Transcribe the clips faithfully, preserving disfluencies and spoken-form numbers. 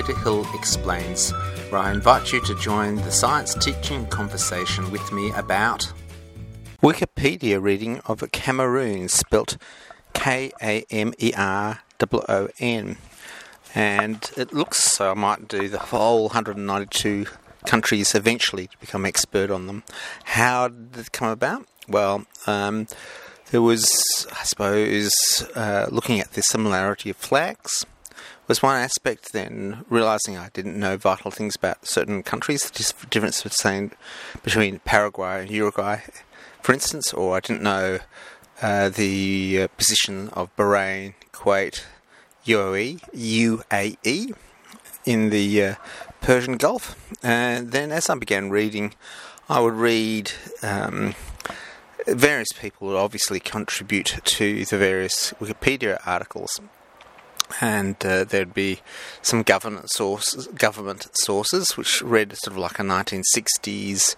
Peter Hill Explains, where I invite you to join the science teaching conversation with me about Wikipedia reading of Cameroon, spelt K A M E R O O N. And it looks so I might do the whole one hundred ninety-two countries eventually to become expert on them. How did it come about? Well, um, there was, I suppose, uh, looking at the similarity of flags was one aspect, then realising I didn't know vital things about certain countries, the difference between, between Paraguay and Uruguay, for instance, or I didn't know uh, the uh, position of Bahrain, Kuwait, U A E, U A E in the uh, Persian Gulf. And then as I began reading, I would read um, various people would obviously contribute to the various Wikipedia articles. And uh, there'd be some government sources, government sources, which read sort of like a nineteen sixties,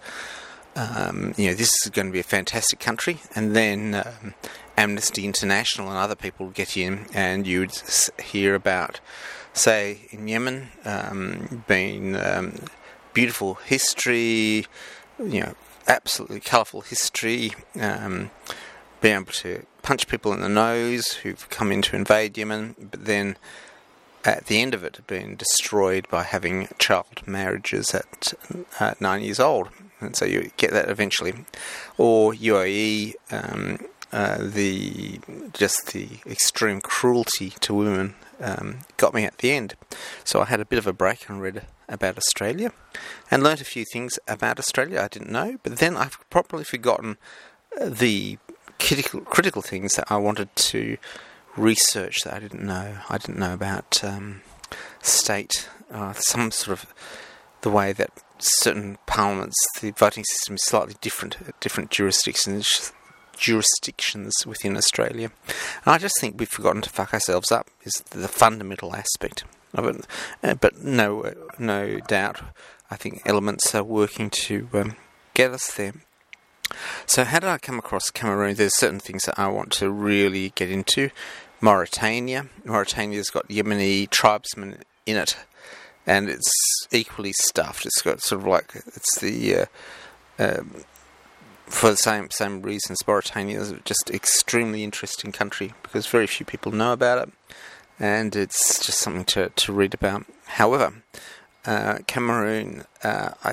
um, you know, this is going to be a fantastic country. And then um, Amnesty International and other people would get in, and you'd hear about, say, in Yemen, um, being um, beautiful history, you know, absolutely colourful history, um, being able to punch people in the nose who've come in to invade Yemen, but then at the end of it being destroyed by having child marriages at uh, nine years old. And so you get that eventually. Or U A E, um, uh, the just the extreme cruelty to women um, got me at the end. So I had a bit of a break and read about Australia and learnt a few things about Australia I didn't know, but then I've probably forgotten the critical critical things that I wanted to research that I didn't know. I didn't know about um, state, uh, some sort of the way that certain parliaments, the voting system is slightly different at different jurisdictions jurisdictions within Australia. And I just think we've forgotten to fuck ourselves up is the fundamental aspect of it. Uh, but no, no doubt, I think elements are working to um, get us there. So how did I come across Cameroon? There's certain things that I want to really get into. Mauritania. Mauritania's got Yemeni tribesmen in it, and it's equally stuffed. It's got sort of like, it's the, uh, um, for the same same reasons, Mauritania is just extremely interesting country because very few people know about it, and it's just something to, to read about. However, uh, Cameroon, uh, I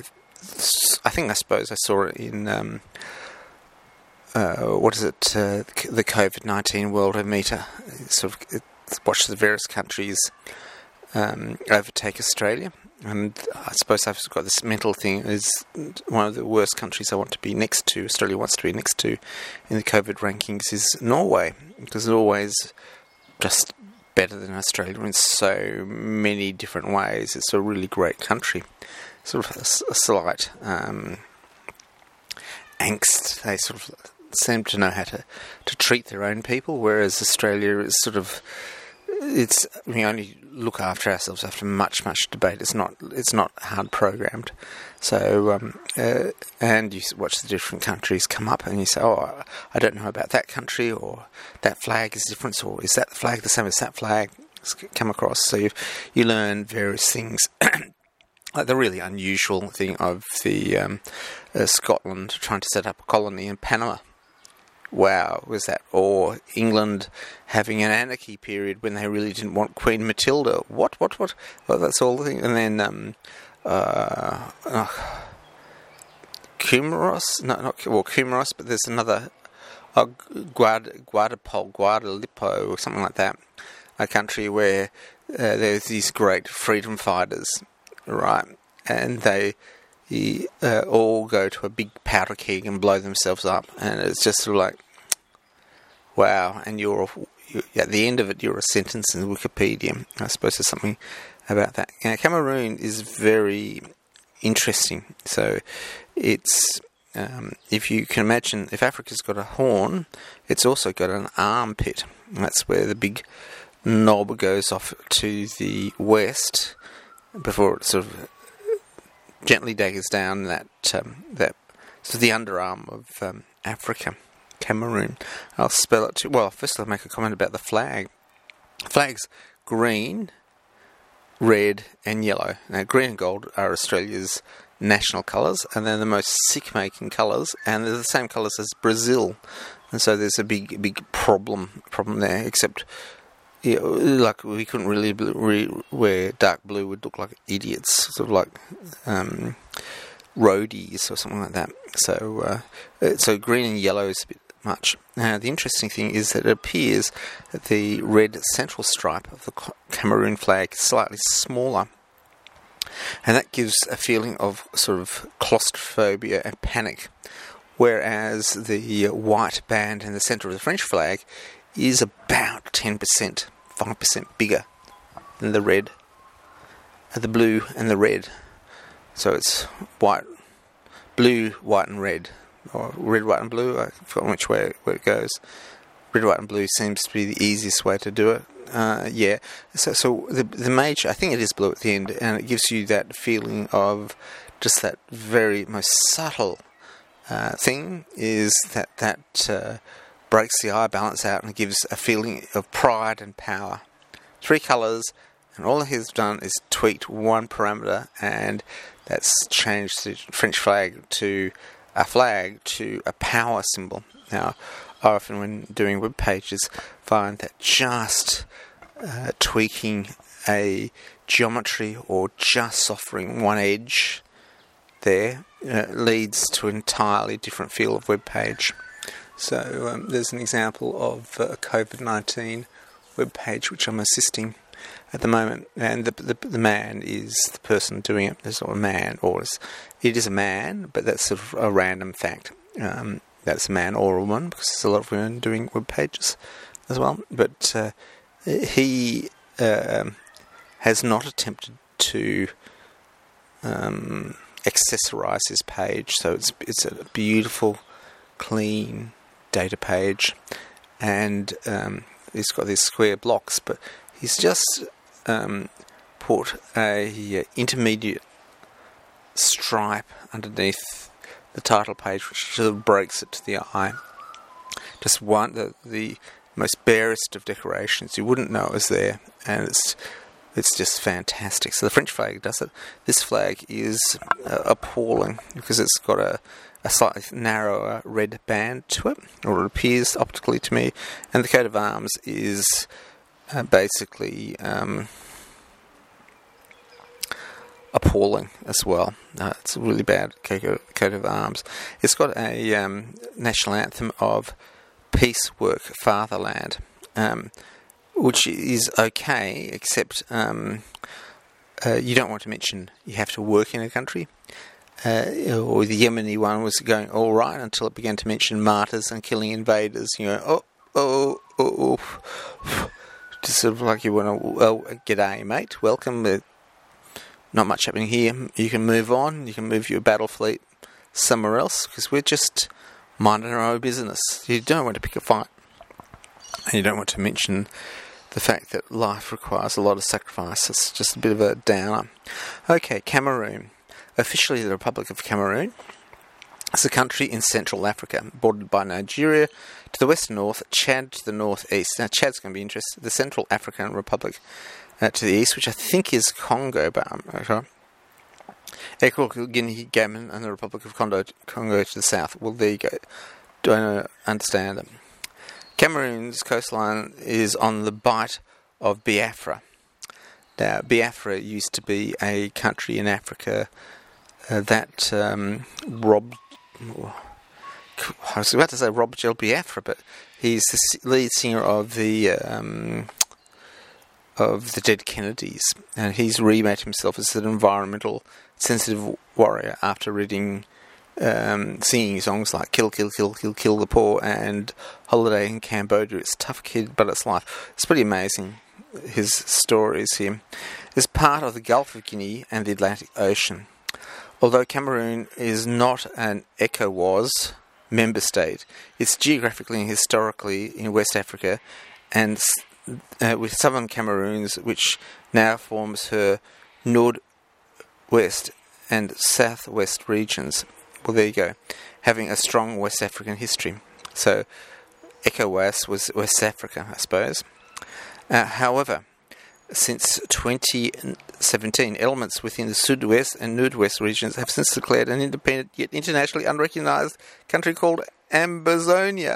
I think I suppose I saw it in, um, uh, what is it, uh, the COVID nineteen Worldometer. Sort of it watched the various countries um, overtake Australia. And I suppose I've got this mental thing is one of the worst countries I want to be next to, Australia wants to be next to in the COVID rankings is Norway, because Norway's just better than Australia in so many different ways. It's a really great country. Sort of a, a slight um, angst. They sort of seem to know how to, to treat their own people, whereas Australia is sort of, it's, we only look after ourselves after much, much debate. It's not, it's not hard programmed. So, um, uh, and you watch the different countries come up and you say, oh, I don't know about that country, or that flag is different, or is that flag the same as that flag? It's come across. So you you learn various things. Like the really unusual thing of the um, uh, Scotland trying to set up a colony in Panama. Wow, was that? Or England having an anarchy period when they really didn't want Queen Matilda. What, what, what? Well, that's all the thing. And then um, uh, uh, Comoros, no, not well, Comoros, but there's another uh, Guad, Guadalpol, Guadalipo, or something like that. A country where uh, there's these great freedom fighters. Right, and they uh, all go to a big powder keg and blow themselves up, and it's just sort of like, wow, and you're, you're at the end of it, you're a sentence in Wikipedia. I suppose there's something about that. Now, Cameroon is very interesting. So it's, um, if you can imagine, if Africa's got a horn, it's also got an armpit. And that's where the big knob goes off to the west, before it sort of gently daggers down that um, that sort of the underarm of um, Africa, Cameroon. I'll spell it too. Well, first I'll make a comment about the flag. The flag's green, red and yellow. Now, green and gold are Australia's national colours, and they're the most sick-making colours, and they're the same colours as Brazil. And so there's a big, big problem problem there. Except, yeah, like we couldn't really re- wear dark blue; would look like idiots, sort of like um, roadies or something like that. So, uh, so green and yellow is a bit much. Now, the interesting thing is that it appears that the red central stripe of the Cameroon flag is slightly smaller, and that gives a feeling of sort of claustrophobia and panic, whereas the white band in the centre of the French flag is about ten percent, five percent bigger than the red, uh, the blue and the red. So it's white, blue, white and red. Or red, white and blue, I've forgotten which way where it goes. Red, white and blue seems to be the easiest way to do it. Uh, yeah, so so the the major, I think it is blue at the end, and it gives you that feeling of just that very most subtle uh, thing is that that uh, breaks the eye balance out and gives a feeling of pride and power. Three colours, and all he's done is tweaked one parameter, and that's changed the French flag to a flag to a power symbol. Now, I often, when doing web pages, find that just uh, tweaking a geometry or just softening one edge there uh, leads to an entirely different feel of web page. So um, there's an example of a COVID nineteen web page which I'm assisting at the moment, and the, the the man is the person doing it. There's not a man, or it's, it is a man, but that's sort of a random fact. Um, that's a man or a woman, because there's a lot of women doing web pages as well. But uh, he uh, has not attempted to um, accessorize his page, so it's it's a beautiful, clean data page, and um, he's got these square blocks, but he's just um, put a uh, intermediate stripe underneath the title page, which sort of breaks it to the eye. Just one, the, the most barest of decorations. You wouldn't know it was there, and it's it's just fantastic. So the French flag does it. This flag is uh, appalling because it's got a, a slightly narrower red band to it, or it appears optically to me, and the coat of arms is Uh, basically um, appalling as well. Uh, it's a really bad coat, coat of arms. It's got a um, national anthem of Peace, Work, Fatherland, um, which is okay, except um, uh, you don't want to mention you have to work in a country. Uh, or the Yemeni one was going all right until it began to mention martyrs and killing invaders. You know, oh, oh, oh, oh. Just sort of like you want to, well, g'day mate, welcome, uh, not much happening here, you can move on, you can move your battle fleet somewhere else, because we're just minding our own business. You don't want to pick a fight, and you don't want to mention the fact that life requires a lot of sacrifice. It's just a bit of a downer. Okay, Cameroon. Officially the Republic of Cameroon. It's a country in Central Africa, bordered by Nigeria to the west and north, Chad to the northeast. Now, Chad's going to be interesting. The Central African Republic uh, to the east, which I think is Congo, but I'm not sure. Equatorial Guinea, Gabon, and the Republic of Congo, Congo to the south. Well, there you go. Don't understand them. Cameroon's coastline is on the bight of Biafra. Now, Biafra used to be a country in Africa uh, that um, robbed... I was about to say Robert Gil Biafra, but he's the lead singer of the um, of the Dead Kennedys, and he's remade himself as an environmental sensitive warrior after reading, um, singing songs like "Kill, Kill, Kill, Kill, Kill the Poor" and "Holiday in Cambodia." It's a tough kid, but it's life. It's pretty amazing, his stories here. It's part of the Gulf of Guinea and the Atlantic Ocean. Although Cameroon is not an ECOWAS member state, it's geographically and historically in West Africa, and uh, with southern Cameroons, which now forms her northwest and southwest regions. Well, there you go, having a strong West African history. So ECOWAS was West Africa, I suppose. Uh, however, since twenty seventeen. Elements within the Sud-West and Nord-West regions have since declared an independent yet internationally unrecognised country called Ambazonia.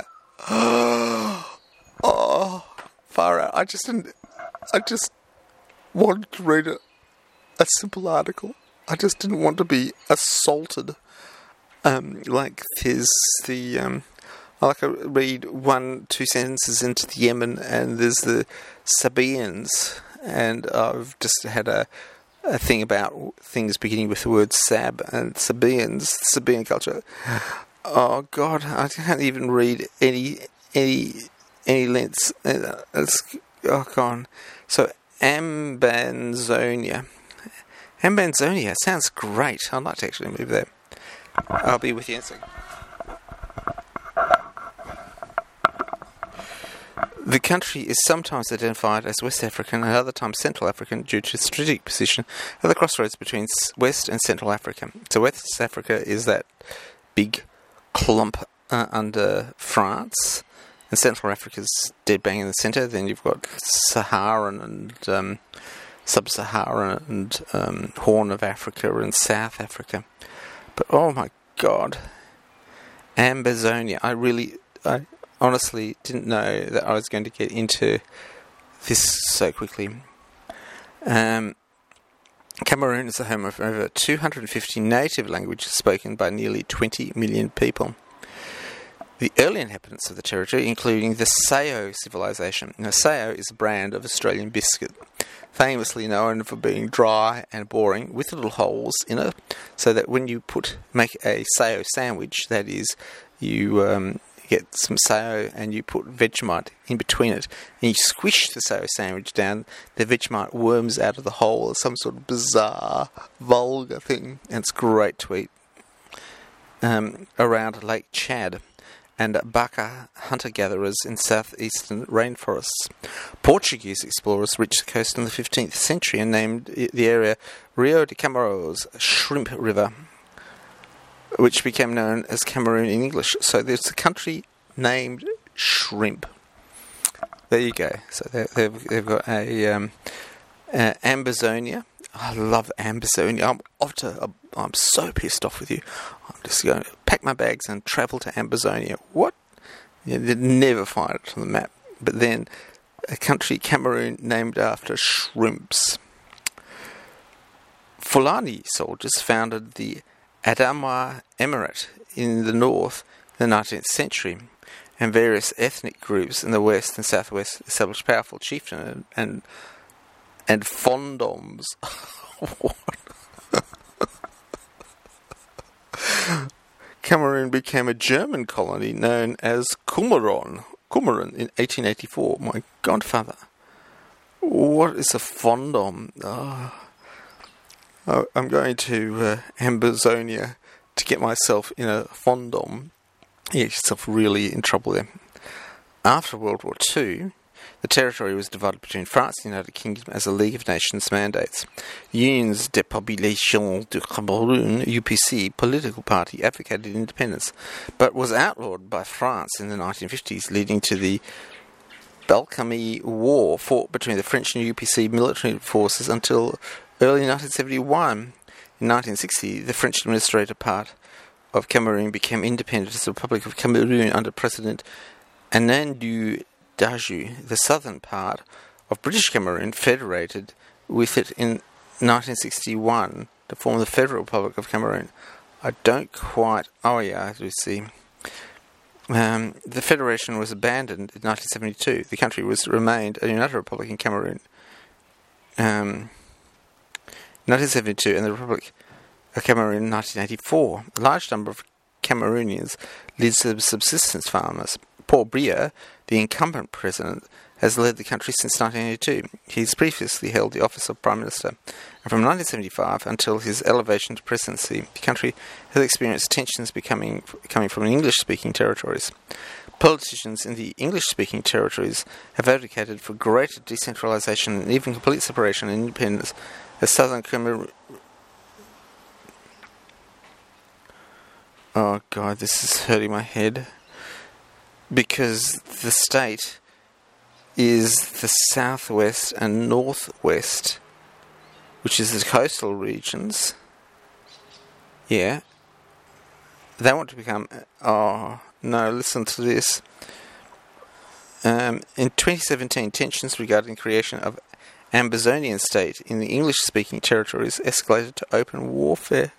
Oh, far out. I just didn't, I just wanted to read a, a simple article. I just didn't want to be assaulted. Um, like there's the, um, I like to read one, two sentences into the Yemen, and there's the Sabaeans, and I've just had a, a thing about things beginning with the word Sab, and Sabaeans, Sabaean culture. Oh God, I can't even read any, any, any lengths. It's, oh God. So, Ambazonia. Ambazonia sounds great. I'd like to actually move there. I'll be with you in a second. The country is sometimes identified as West African and other times Central African due to its strategic position at the crossroads between West and Central Africa. So West Africa is that big clump uh, under France, and Central Africa's dead bang in the centre. Then you've got Saharan and um, Sub-Saharan and um, Horn of Africa and South Africa. But oh my God, Ambazonia! I really, I honestly didn't know that I was going to get into this so quickly. Um, Cameroon is the home of over two hundred fifty native languages spoken by nearly twenty million people. The early inhabitants of the territory, including the Sao civilization. Now, Sao is a brand of Australian biscuit, famously known for being dry and boring, with little holes in it, so that when you put make a Sao sandwich, that is, you um, get some Sao and you put Vegemite in between it, and you squish the Sao sandwich down, the Vegemite worms out of the hole as some sort of bizarre, vulgar thing, and it's great to eat. Um, around Lake Chad and Baka hunter-gatherers in southeastern rainforests. Portuguese explorers reached the coast in the fifteenth century and named the area Rio de Camarões, Shrimp River, which became known as Cameroon in English. So there's a country named Shrimp. There you go. So they've, they've got a um, uh, Ambazonia. I love Ambazonia. I'm off to. I'm so pissed off with you. I'm just going to pack my bags and travel to Ambazonia. What? Yeah, they'd never find it on the map. But then, a country, Cameroon, named after shrimps. Fulani soldiers founded the Adamawa Emirate in the north in the nineteenth century, and various ethnic groups in the west and southwest established powerful chieftain and and, and fondoms. Cameroon became a German colony known as Comoron, Comoron in eighteen eighty-four. My godfather. What is a fondom? Oh. Oh, I'm going to uh, Ambazonia to get myself in a fondom. You get yourself really in trouble there. After World War Two, the territory was divided between France and the United Kingdom as a League of Nations mandates. Unions des Populations du Cameroun, U P C, political party, advocated independence, but was outlawed by France in the nineteen fifties, leading to the Balkany War fought between the French and U P C military forces until early nineteen seventy-one. In nineteen sixty, the French administrative part of Cameroon became independent as the Republic of Cameroon under President Anandou Dajou. The southern part of British Cameroon federated with it in nineteen sixty-one to form the Federal Republic of Cameroon. I don't quite... Oh yeah, I do see. Um, the federation was abandoned in nineteen seventy-two. The country was remained a united republic in Cameroon. Um... nineteen seventy-two, and the Republic of Cameroon in nineteen eighty-four. A large number of Cameroonians lived as subsistence farmers. Paul Biya, the incumbent president, has led the country since nineteen eighty-two. He's previously held the office of Prime Minister. And from nineteen seventy-five until his elevation to presidency, the country has experienced tensions becoming, coming from English-speaking territories. Politicians in the English-speaking territories have advocated for greater decentralisation and even complete separation and independence as Southern Cameroon... Oh God, this is hurting my head. Because the state is the southwest and northwest, which is the coastal regions. Yeah. They want to become... Oh, no, listen to this. Um, in twenty seventeen, tensions regarding the creation of Ambazonian state in the English-speaking territories escalated to open warfare.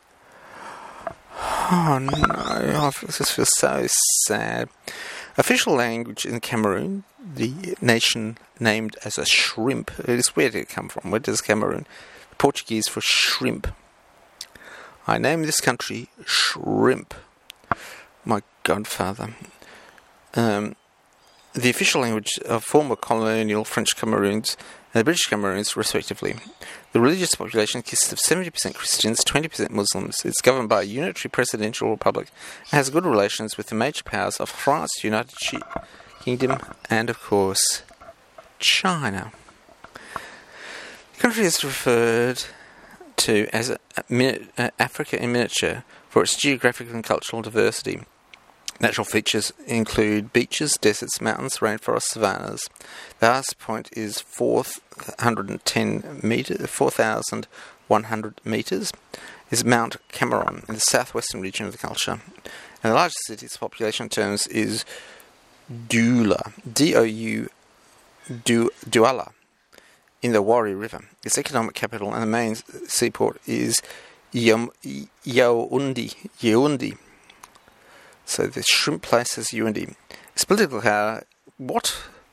Oh, no, I just feel so sad. Official language in Cameroon, the nation named as a shrimp. It is where did it come from? Where does Cameroon? Portuguese for shrimp. I name this country Shrimp. My godfather. Um, the official language of former colonial French Cameroons and the British Cameroons, respectively. The religious population consists of seventy percent Christians, twenty percent Muslims. It's governed by a unitary presidential republic and has good relations with the major powers of France, United Kingdom, and, of course, China. The country is referred to as a, a, a Africa in miniature for its geographical and cultural diversity. Natural features include beaches, deserts, mountains, rainforests, savannas. The highest point is four hundred ten meters, four thousand one hundred meters, is Mount Cameron in the southwestern region of the culture. And the largest city, its population terms, is Douala, D O U, Douala, in the Wari River. Its economic capital and the main seaport is Yaoundé. Yaoundé. So the shrimp place is Yaoundé. Its political power, what?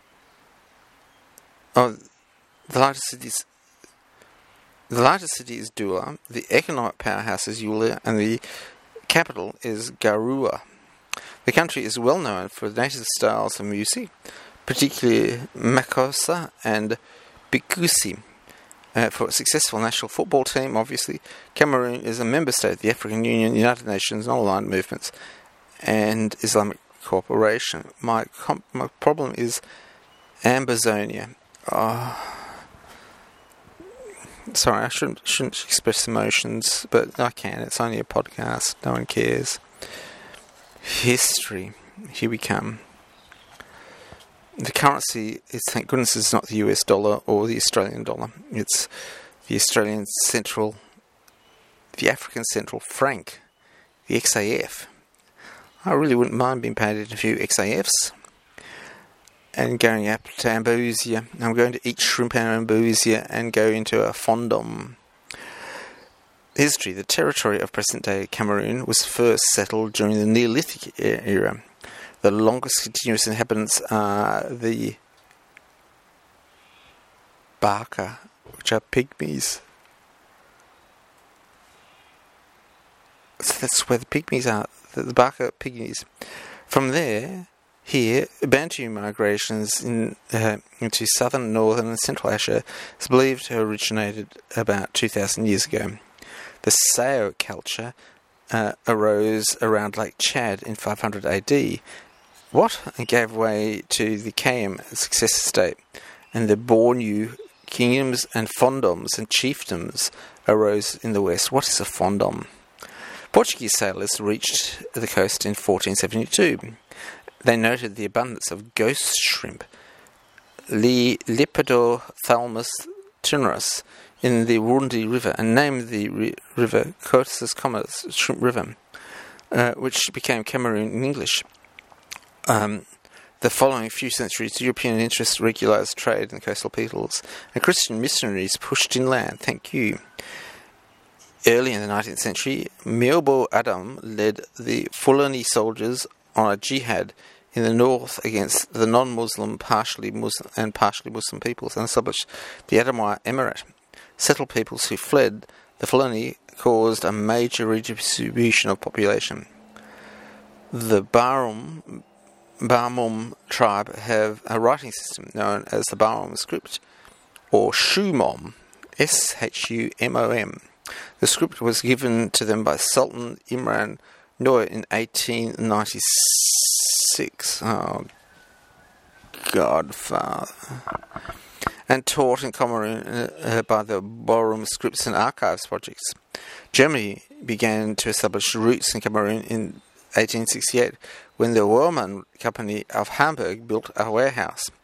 Oh, the largest city is, the largest city is Douala, the economic powerhouse is Yaoundé, and the capital is Garoua. The country is well known for native styles of music, particularly Makossa and Bikusi. Uh, for a successful national football team, obviously, Cameroon is a member state of the African Union, United Nations, and all aligned movements, and Islamic cooperation. My comp- my problem is Ambazonia. Oh, sorry, I shouldn't shouldn't express emotions, but I can. It's only a podcast. No one cares. History. Here we come. The currency is, thank goodness, is not the U S dollar or the Australian dollar. It's the Australian Central, the African Central Franc, the X A F. I really wouldn't mind being paid in a few X A Fs and going up to Ambosia. I'm going to eat shrimp in Ambosia and go into a fondom. History. The territory of present-day Cameroon was first settled during the Neolithic era. The longest continuous inhabitants are the Baka, which are pygmies. So that's where the pygmies are, the Baka pygmies. From there, here, Bantu migrations in, uh, into southern, northern and central Asia is believed to have originated about two thousand years ago. The Sao culture uh, arose around Lake Chad in five hundred A D. What? And gave way to the Kayam successor state, and the Bornu kingdoms and fondoms and chiefdoms arose in the west. What is a fondom? Portuguese sailors reached the coast in fourteen seventy-two. They noted the abundance of ghost shrimp, Lepidophthalmus tenuis, in the Wundi River, and named the ri- river Coatis Commodus, Shrimp River, uh, which became Cameroon in English. Um, the following few centuries, European interests regularized trade in the coastal peoples, and Christian missionaries pushed inland. Thank you. Early in the nineteenth century, Miobo Adam led the Fulani soldiers on a jihad in the north against the non-Muslim, partially Muslim and partially Muslim peoples, and established the Adamawa Emirate. Settled peoples who fled the Fulani caused a major redistribution of population. The Barum Bamum tribe have a writing system known as the Barum script, or Shumom, S H U M O M. The script was given to them by Sultan Imran Noor in eighteen ninety-six. Oh, Godfather. And taught in Cameroon uh, by the Barum Scripts and Archives projects. Germany began to establish roots in Cameroon in eighteen sixty-eight when the Woermann Company of Hamburg built a warehouse.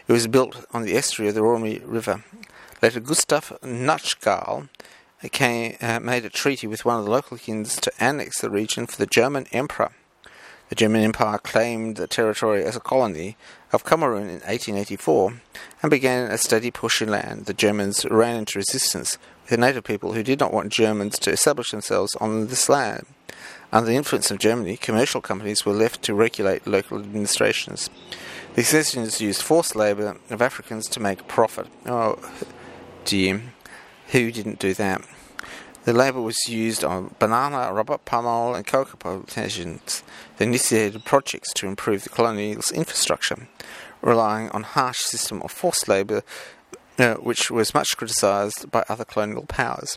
It was built on the estuary of the Rhône River. Later, Gustav Nachtigall came, uh, made a treaty with one of the local kings to annex the region for the German Emperor. The German Empire claimed the territory as a colony of Cameroon in eighteen eighty-four and began a steady push inland. The Germans ran into resistance with the native people who did not want Germans to establish themselves on this land. Under the influence of Germany, commercial companies were left to regulate local administrations. The citizens used forced labour of Africans to make a profit. Oh dear, who didn't do that? The labour was used on banana, rubber, palm oil and cocoa plantations. They initiated projects to improve the colonial's infrastructure, relying on a harsh system of forced labour, uh, which was much criticised by other colonial powers.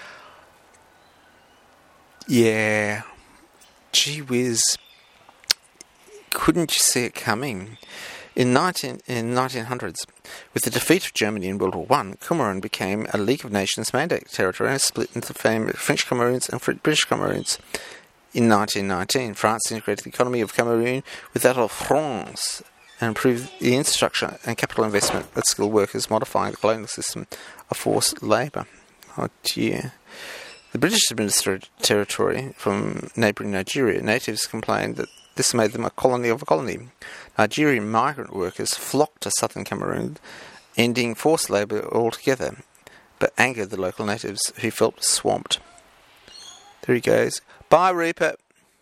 Yeah, gee whiz, couldn't you see it coming? In, nineteen, in nineteen hundreds, with the defeat of Germany in World War One, Cameroon became a League of Nations mandate territory and split into French Cameroons and British Cameroons. In nineteen nineteen, France integrated the economy of Cameroon with that of France and improved the infrastructure and capital investment of skilled workers, modifying the colonial system of forced labour. Oh dear. The British administered territory from neighbouring Nigeria. Natives complained that this made them a colony of a colony. Nigerian migrant workers flocked to southern Cameroon, ending forced labour altogether, but angered the local natives who felt swamped. There he goes. Bye, Rupert.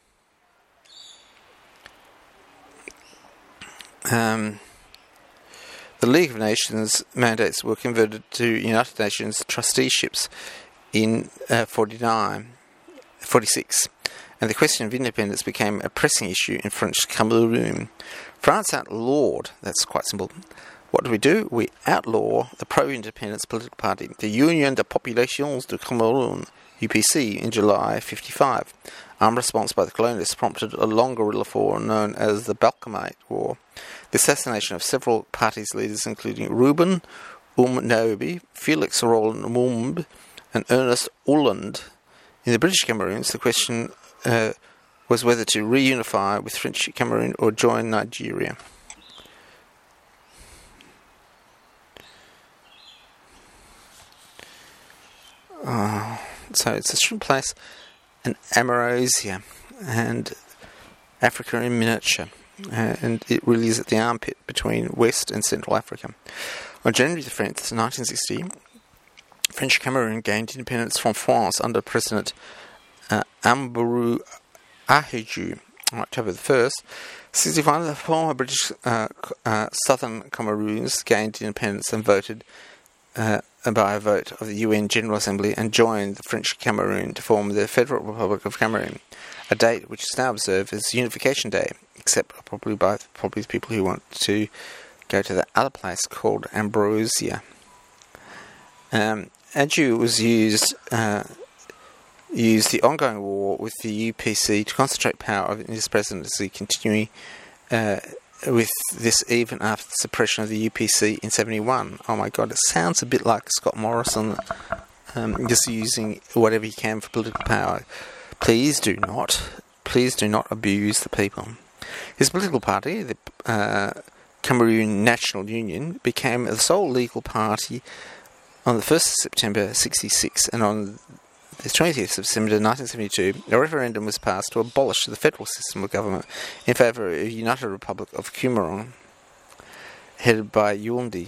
Um, the League of Nations mandates were converted to United Nations trusteeships in uh, forty-nine, forty-six. And the question of independence became a pressing issue in French Cameroon. France outlawed, that's quite simple. What do we do? We outlaw the pro-independence political party, the Union des Populations du Cameroun, U P C, in July fifty-five. Armed response by the colonialists prompted a long guerrilla war known as the Balkamite War. The assassination of several party's leaders, including Reuben Um-Naobi, Felix Roland Mumb, and Ernest Holland. In the British Cameroons, the question Uh, was whether to reunify with French Cameroon or join Nigeria. Oh, so it's a shrimp place, and Amorosia, and Africa in miniature, uh, and it really is at the armpit between West and Central Africa. On January the fifth, nineteen sixty, French Cameroon gained independence from France under President Uh, Amburu Ahiju on October the first. sixty-five of the former British uh, uh, Southern Cameroons gained independence and voted uh, by a vote of the U N General Assembly and joined the French Cameroon to form the Federal Republic of Cameroon, a date which is now observed as Unification Day, except probably by probably people who want to go to that other place called Ambrosia. Um, Adju was used... Uh, used the ongoing war with the U P C to concentrate power in his presidency, continuing uh, with this even after the suppression of the U P C in seventy-one. Oh my God, it sounds a bit like Scott Morrison, um, just using whatever he can for political power. Please do not, please do not abuse the people. His political party, the uh, Cameroon National Union, became the sole legal party on the first of September sixty-six, and on the twentieth of September nineteen seventy-two, a referendum was passed to abolish the federal system of government in favour of a United Republic of Cameroon, headed by Yaoundé.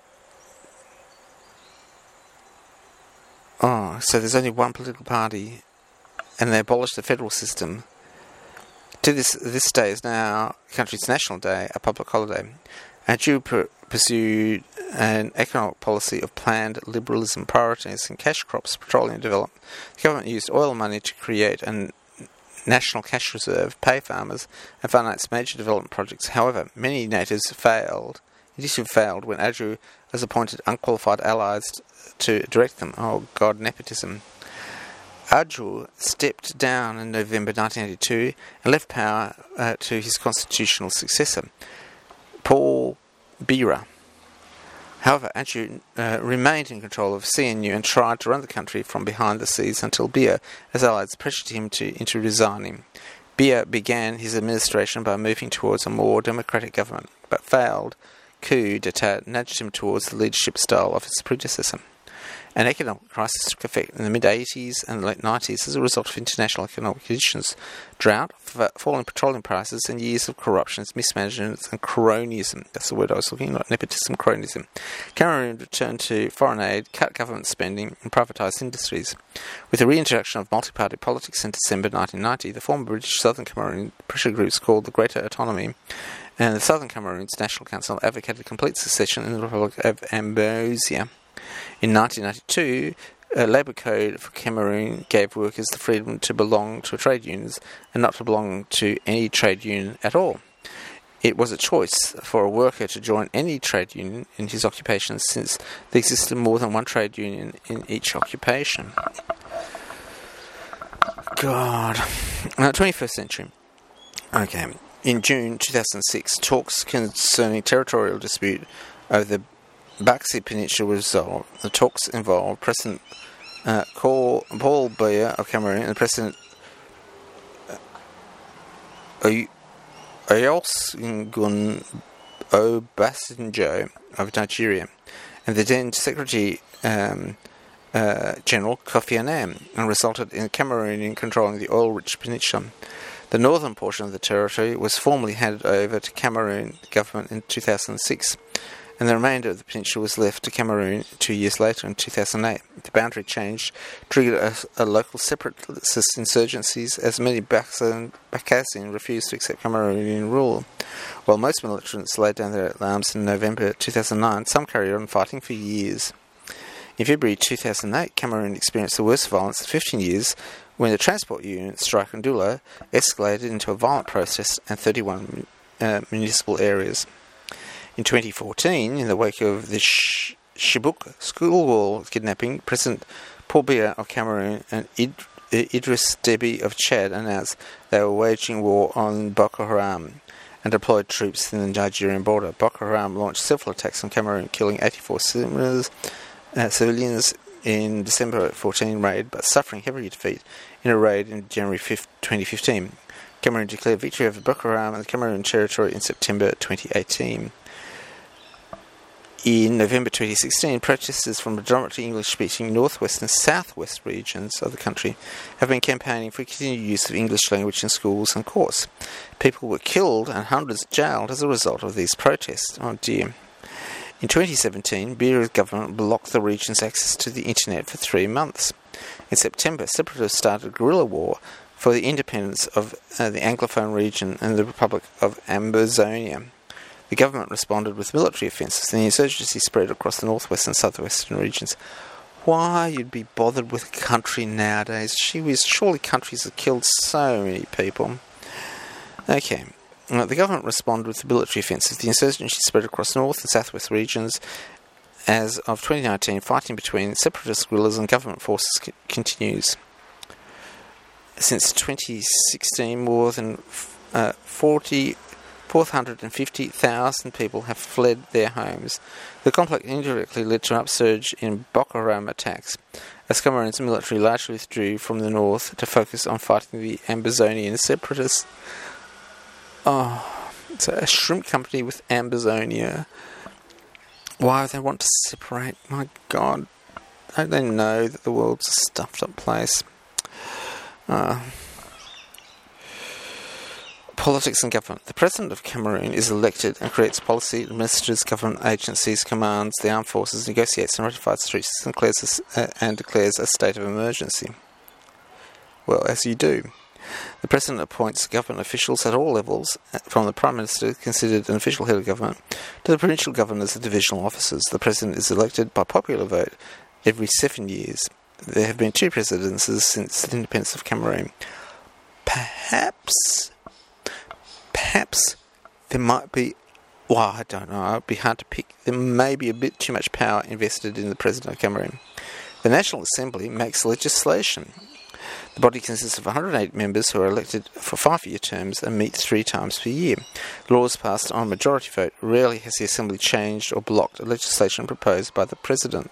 Oh, so there's only one political party, and they abolished the federal system. To this this day is now the country's national day, a public holiday. Adju pr- pursued an economic policy of planned liberalism, prioritising cash crops, petroleum development. The government used oil money to create a national cash reserve, pay farmers, and finance major development projects. However, many natives failed. Initiative failed when Adju has appointed unqualified allies to direct them. Oh God, nepotism. Adju stepped down in November nineteen eighty-two and left power uh, to his constitutional successor, Paul Biya. However, Adju uh, remained in control of C N U and tried to run the country from behind the scenes until Biya, as allies, pressured him to, into resigning. Biya began his administration by moving towards a more democratic government, but failed coup d'etat nudged him towards the leadership style of his predecessor. An economic crisis took effect in the mid-eighties and late nineties as a result of international economic conditions, drought, f- falling petroleum prices, and years of corruption, mismanagement, and cronyism. That's the word I was looking at, not nepotism, cronyism. Cameroon returned to foreign aid, cut government spending, and privatised industries. With the reintroduction of multi-party politics in December nineteen ninety, the former British Southern Cameroon pressure groups called the Greater Autonomy and the Southern Cameroon's National Council advocated complete secession in the Republic of Ambosia. In nineteen ninety-two, a labour code for Cameroon gave workers the freedom to belong to trade unions and not to belong to any trade union at all. It was a choice for a worker to join any trade union in his occupation since there existed more than one trade union in each occupation. God. Uh, twenty-first century. Okay. In June two thousand six, talks concerning territorial dispute over the Baxi Peninsula was resolved. The talks involved President uh, Paul Biya of Cameroon and President uh, Olusegun Obasanjo of Nigeria and the then Secretary um, uh, General Kofi Annan, and resulted in Cameroon controlling the oil-rich peninsula. The northern portion of the territory was formally handed over to Cameroon government in two thousand six. And the remainder of the peninsula was left to Cameroon two years later in two thousand eight. The boundary change triggered a, a local separatist insurgencies as many Bakassian refused to accept Cameroonian rule. While most militants laid down their arms in November two thousand nine, some carried on fighting for years. In February two thousand eight, Cameroon experienced the worst violence in fifteen years when the transport union, Strike Ndula, escalated into a violent protest in thirty-one uh, municipal areas. In twenty fourteen, in the wake of the Sh- Chibok school wall kidnapping, President Paul Biya of Cameroon and Id- Idriss Deby of Chad announced they were waging war on Boko Haram and deployed troops in the Nigerian border. Boko Haram launched several attacks on Cameroon, killing eighty-four civilians, uh, civilians in December fourteen raid, but suffering heavy defeat in a raid in January fifth, twenty fifteen. Cameroon declared victory over Boko Haram and the Cameroon territory in September twenty eighteen. In November twenty sixteen, protesters from predominantly English-speaking northwest and southwest regions of the country have been campaigning for continued use of English language in schools and courts. People were killed and hundreds jailed as a result of these protests. Oh dear. In twenty seventeen, Biya's government blocked the region's access to the internet for three months. In September, separatists started a guerrilla war for the independence of uh, the Anglophone region and the Republic of Ambazonia. The government responded with military offences, and the insurgency spread across the northwest and southwestern regions. Why you'd be bothered with a country nowadays? She was surely countries have killed so many people. Okay, uh, the government responded with military offences. The insurgency spread across north and southwest regions. As of twenty nineteen, fighting between separatist guerrillas and government forces c- continues. Since twenty sixteen, more than uh, forty. four hundred fifty thousand people have fled their homes. The conflict indirectly led to an upsurge in Boko Haram attacks, as Cameroon's military largely withdrew from the north to focus on fighting the Ambazonian separatists. Oh, it's a shrimp company with Ambazonia. Why would they want to separate? My God. Don't they know that the world's a stuffed up place? Uh... Politics and government. The President of Cameroon is elected and creates policy, administers government agencies, commands the armed forces, negotiates and ratifies treaties, and declares, a, uh, and declares a state of emergency. Well, as you do. The President appoints government officials at all levels, from the Prime Minister, considered an official head of government, to the provincial governors and divisional officers. The President is elected by popular vote every seven years. There have been two presidencies since the independence of Cameroon. Perhaps... Perhaps there might be, well, I don't know, it would be hard to pick. There may be a bit too much power invested in the President of Cameroon. The National Assembly makes legislation. The body consists of one hundred eight members who are elected for five-year terms and meet three times per year. Laws passed on a majority vote. Rarely has the Assembly changed or blocked a legislation proposed by the President.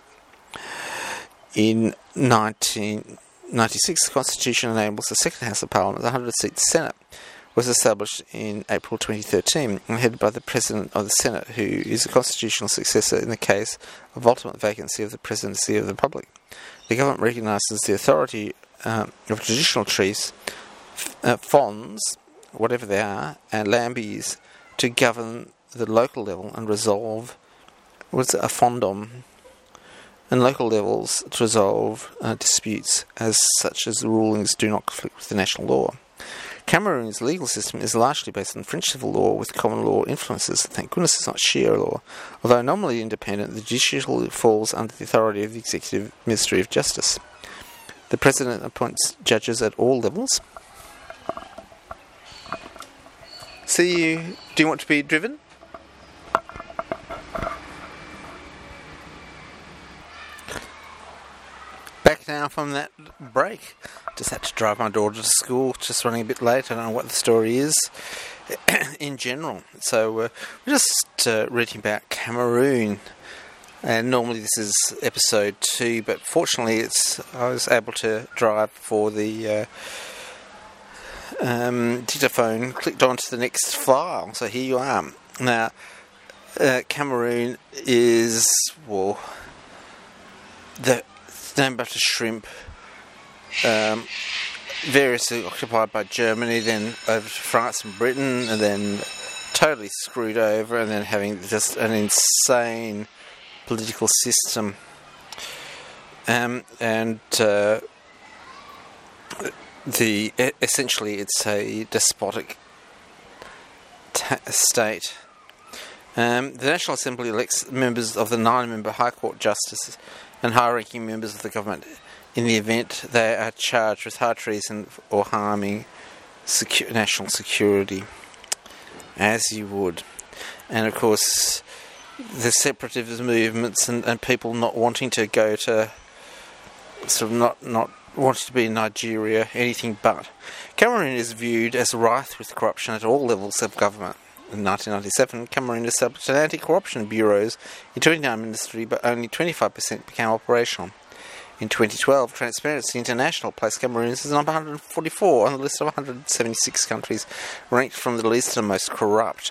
In nineteen ninety-six, the Constitution enables the second House of Parliament, the one hundred seat Senate, was established in April twenty thirteen and headed by the President of the Senate, who is a constitutional successor in the case of ultimate vacancy of the Presidency of the Republic. The government recognises the authority uh, of traditional chiefs, uh, fonds, whatever they are, and lambies to govern the local level and resolve what's a fondom and local levels to resolve uh, disputes as such as the rulings do not conflict with the national law. Cameroon's legal system is largely based on French civil law with common law influences. Thank goodness it's not Sharia law. Although nominally independent, the judicial falls under the authority of the Executive Ministry of Justice. The President appoints judges at all levels. So you, do you want to be driven? Back now from that break. Just had to drive my daughter to school, just running a bit late. I don't know what the story is in general. So uh, we're just uh, reading about Cameroon. And normally this is episode two, but fortunately it's I was able to drive for the uh, um, dictaphone, clicked onto the next file. So here you are. Now, uh, Cameroon is, well, the named after shrimp, um, variously occupied by Germany, then over to France and Britain, and then totally screwed over, and then having just an insane political system. Um, and uh, the essentially it's a despotic ta- state. Um, the National Assembly elects members of the nine-member High Court Justice and high-ranking members of the government in the event they are charged with high treason or harming secu- national security, as you would. And of course, the separatist movements and, and people not wanting to go to, sort of not, not wanting to be in Nigeria, anything but. Cameroon is viewed as rife with corruption at all levels of government. In nineteen ninety-seven, Cameroon established an anti-corruption bureaus in twenty-nine ministries, but only twenty-five percent became operational. In twenty twelve, Transparency International placed Cameroon as number one hundred forty-four on the list of one hundred seventy-six countries ranked from the least to the most corrupt.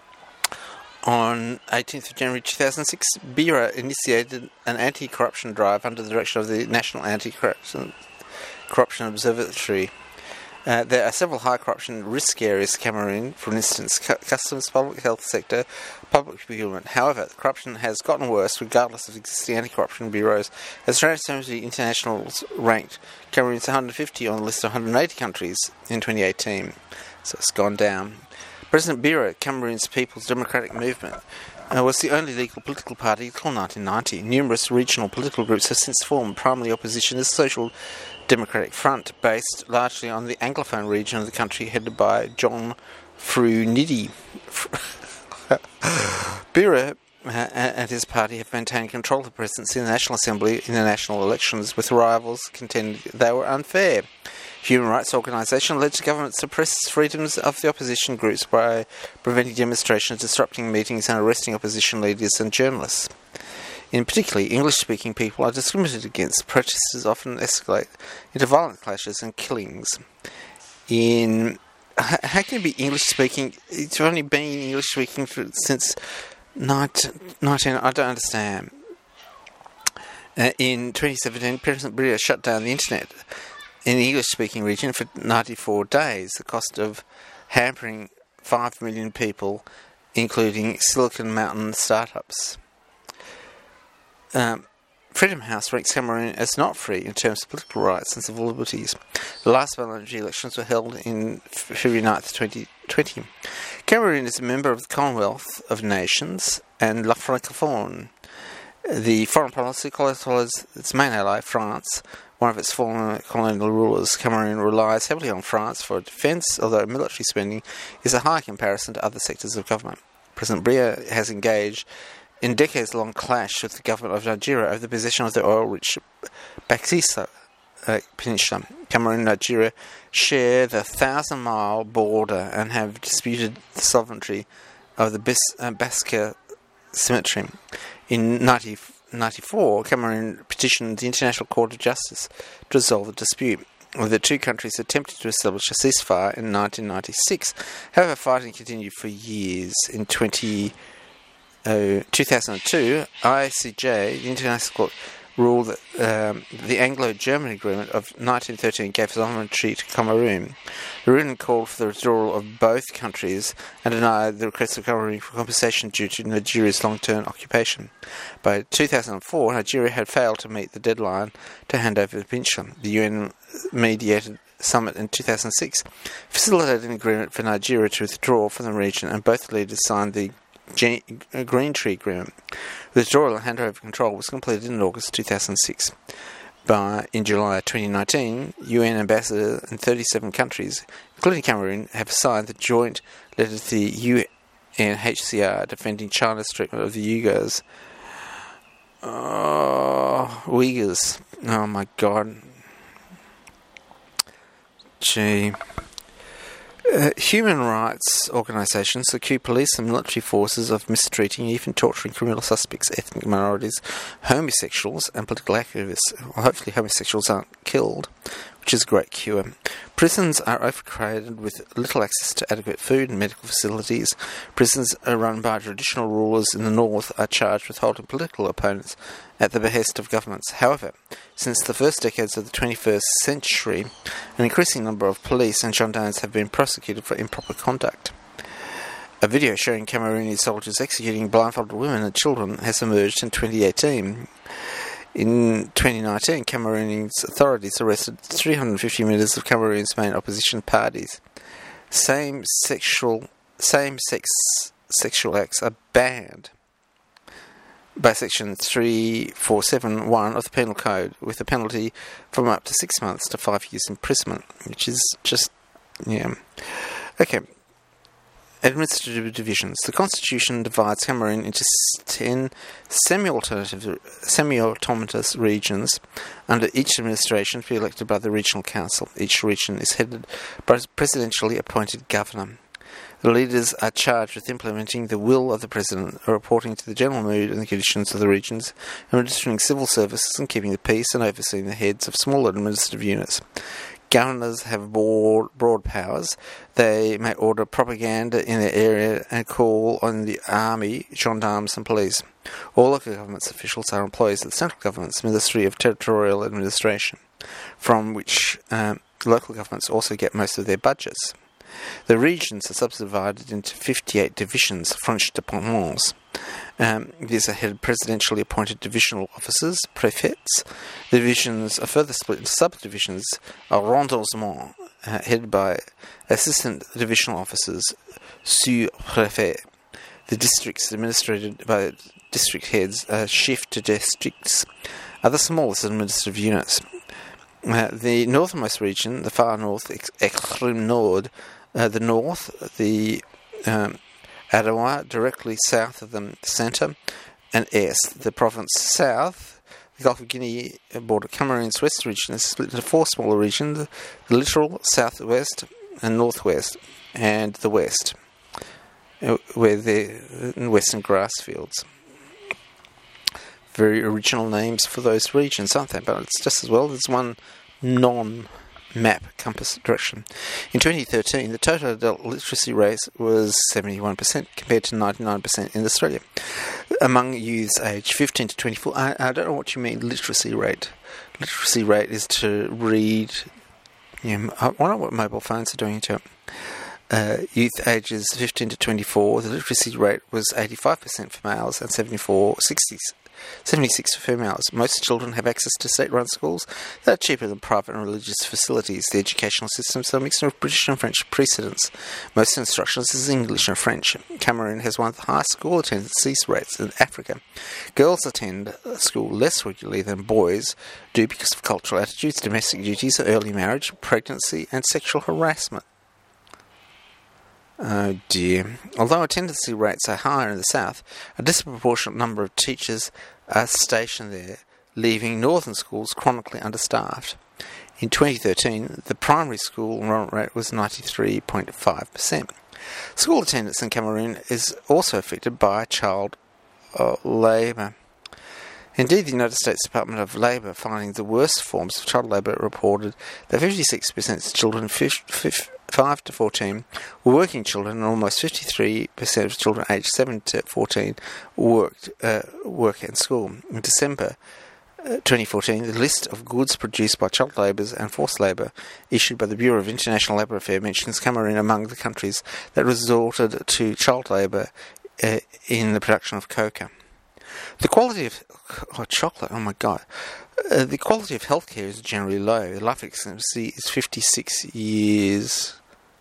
On eighteenth of January two thousand six, BIRA initiated an anti-corruption drive under the direction of the National Anti-Corruption Corruption Observatory. Uh, there are several high corruption risk areas in Cameroon, for instance, cu- customs, public health sector, public procurement. However, the corruption has gotten worse regardless of existing anti-corruption bureaus, as Transparency International ranked Cameroon one hundred fifty on the list of one hundred eighty countries in twenty eighteen. So it's gone down. President Bira, Cameroon's People's Democratic Movement, uh, was the only legal political party until nineteen ninety. Numerous regional political groups have since formed. Primary opposition is Social Democratic Front, based largely on the Anglophone region of the country, headed by John Frunidi. Bira uh, and his party have maintained control of the presidency in the National Assembly in the national elections, with rivals contending they were unfair. Human rights organisation alleged the government suppresses freedoms of the opposition groups by preventing demonstrations, disrupting meetings and arresting opposition leaders and journalists. In particular, English-speaking people are discriminated against. Protests often escalate into violent clashes and killings. In how can it be English-speaking? It's only been English-speaking for, since nineteen. I don't understand. Uh, in twenty seventeen, President Bria shut down the internet in the English-speaking region for ninety-four days, the cost of hampering five million people, including Silicon Mountain startups. Um, Freedom House ranks Cameroon as not free in terms of political rights and civil liberties. The last parliamentary elections were held in February ninth, twenty twenty. Cameroon is a member of the Commonwealth of Nations and La Francophonie. The foreign policy follows its main ally, France, one of its former colonial rulers. Cameroon relies heavily on France for defence, although military spending is a high comparison to other sectors of government. President Bria has engaged in decades-long clash with the government of Nigeria over the possession of the oil-rich Baksisa uh, Peninsula. Cameroon and Nigeria share the thousand-mile border and have disputed the sovereignty of the Bis- uh, Baska Cemetery. In nineteen ninety-four, Cameroon petitioned the International Court of Justice to resolve the dispute. The two countries attempted to establish a ceasefire in nineteen ninety-six. However, fighting continued for years. In twenty, uh, two thousand two, I C J, the International Court, ruled that um, the Anglo-German Agreement of nineteen thirteen gave sovereignty to Cameroon. The ruling called for the withdrawal of both countries and denied the request of Cameroon for compensation due to Nigeria's long-term occupation. By two thousand four, Nigeria had failed to meet the deadline to hand over the peninsula. The U N-mediated summit in two thousand six facilitated an agreement for Nigeria to withdraw from the region, and both leaders signed the G- Green Tree Agreement. The withdrawal and handover of control was completed in August two thousand six. By in July twenty nineteen, U N ambassadors in thirty-seven countries, including Cameroon, have signed the joint letter to the U N H C R defending China's treatment of the Uyghurs. Oh, Uyghurs. Oh my God. Gee. Uh, human rights organisations accuse police and military forces of mistreating, even torturing criminal suspects, ethnic minorities, homosexuals and political activists. Well, hopefully homosexuals aren't killed, which is a great cure. Prisons are overcrowded with little access to adequate food and medical facilities. Prisons are run by traditional rulers in the north are charged with holding political opponents at the behest of governments. However, since the first decades of the twenty-first century, an increasing number of police and gendarmes have been prosecuted for improper conduct. A video showing Cameroonian soldiers executing blindfolded women and children has emerged in twenty eighteen. In twenty nineteen, Cameroon's authorities arrested three hundred fifty members of Cameroon's main opposition parties. Same sexual, same-sex sexual acts are banned by Section three four seven one of the Penal Code, with a penalty from up to six months to five years imprisonment, which is just, yeah. Okay. Administrative divisions. The Constitution divides Cameroon into ten semi-alternative, semi-autonomous regions under each administration to be elected by the regional council. Each region is headed by a presidentially appointed governor. The leaders are charged with implementing the will of the president, reporting to the general mood and the conditions of the regions, administering civil services and keeping the peace, and overseeing the heads of small administrative units. Governors have broad, broad powers. They may order propaganda in their area and call on the army, gendarmes and police. All local government's officials are employees of the central government's Ministry of Territorial Administration, from which um, local governments also get most of their budgets. The regions are subdivided into fifty-eight divisions, French départements. Um, these are headed presidentially appointed divisional officers, préfets. The divisions are further split into subdivisions, arrondissements, uh, headed by assistant divisional officers, sous-préfets. The districts administered by district heads are shift to districts, are the smallest administrative units. Uh, the northernmost region, the far north, extreme nord, uh, the north, the um, Adoua, directly south of the centre, and est, the province south. The Gulf of Guinea border Cameroon's west region is split into four smaller regions: the littoral, southwest, and northwest, and the west, where the western grass fields. Very original names for those regions, aren't they? But it's just as well. There's one non-map compass direction. In twenty thirteen, the total adult literacy rate was seventy-one percent compared to ninety-nine percent in Australia. Among youths aged fifteen to twenty-four, I, I don't know what you mean, literacy rate. Literacy rate is to read. You know, I wonder what mobile phones are doing to it. Uh, youth ages fifteen to twenty-four, the literacy rate was eighty-five percent for males and seventy-four, sixty, seventy-six for females. Most children have access to state-run schools that are cheaper than private and religious facilities. The educational systems are a mixture of British and French precedents. Most instruction is English and French. Cameroon has one of the highest school attendance rates in Africa. Girls attend school less regularly than boys do because of cultural attitudes, domestic duties, early marriage, pregnancy, and sexual harassment. Oh dear. Although attendance rates are higher in the south, a disproportionate number of teachers are stationed there, leaving northern schools chronically understaffed. In twenty thirteen, the primary school enrollment rate was ninety-three point five percent. School attendance in Cameroon is also affected by child uh, labour. Indeed, the United States Department of Labour, finding the worst forms of child labour, reported that fifty-six percent of children five to fourteen were working children, and almost fifty-three percent of children aged seven to fourteen worked uh, work at school. In December uh, twenty fourteen, the list of goods produced by child labourers and forced labour issued by the Bureau of International Labour Affairs mentions Cameroon among the countries that resorted to child labour uh, in the production of coca. The quality of oh, chocolate, oh my god, uh, the quality of healthcare is generally low. Life expectancy is fifty-six years,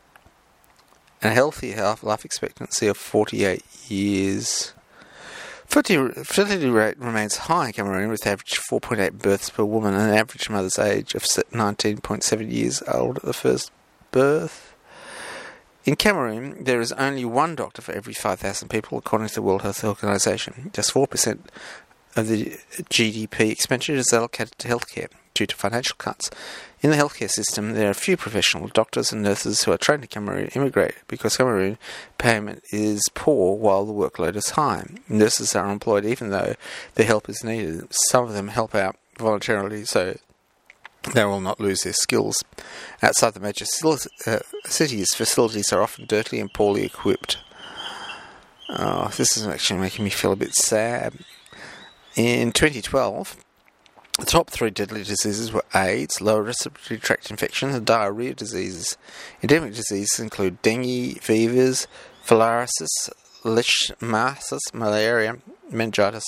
and a healthy health life expectancy of forty-eight years. Fertility, fertility rate remains high in Cameroon, with average four point eight births per woman and an average mother's age of nineteen point seven years old at the first birth. In Cameroon, there is only one doctor for every five thousand people, according to the World Health Organization. Just four percent of the G D P expenditure is allocated to healthcare due to financial cuts. In the healthcare system, there are few professional doctors and nurses who are trained in Cameroon immigrate because Cameroon payment is poor while the workload is high. Nurses are employed even though their help is needed. Some of them help out voluntarily, so they will not lose their skills. Outside the major uh, cities, facilities are often dirty and poorly equipped. Oh, this is actually making me feel a bit sad. In twenty twelve, the top three deadly diseases were AIDS, lower respiratory tract infections, and diarrhea diseases. Endemic diseases include dengue, fevers, filariasis, leishmaniasis, malaria, meningitis,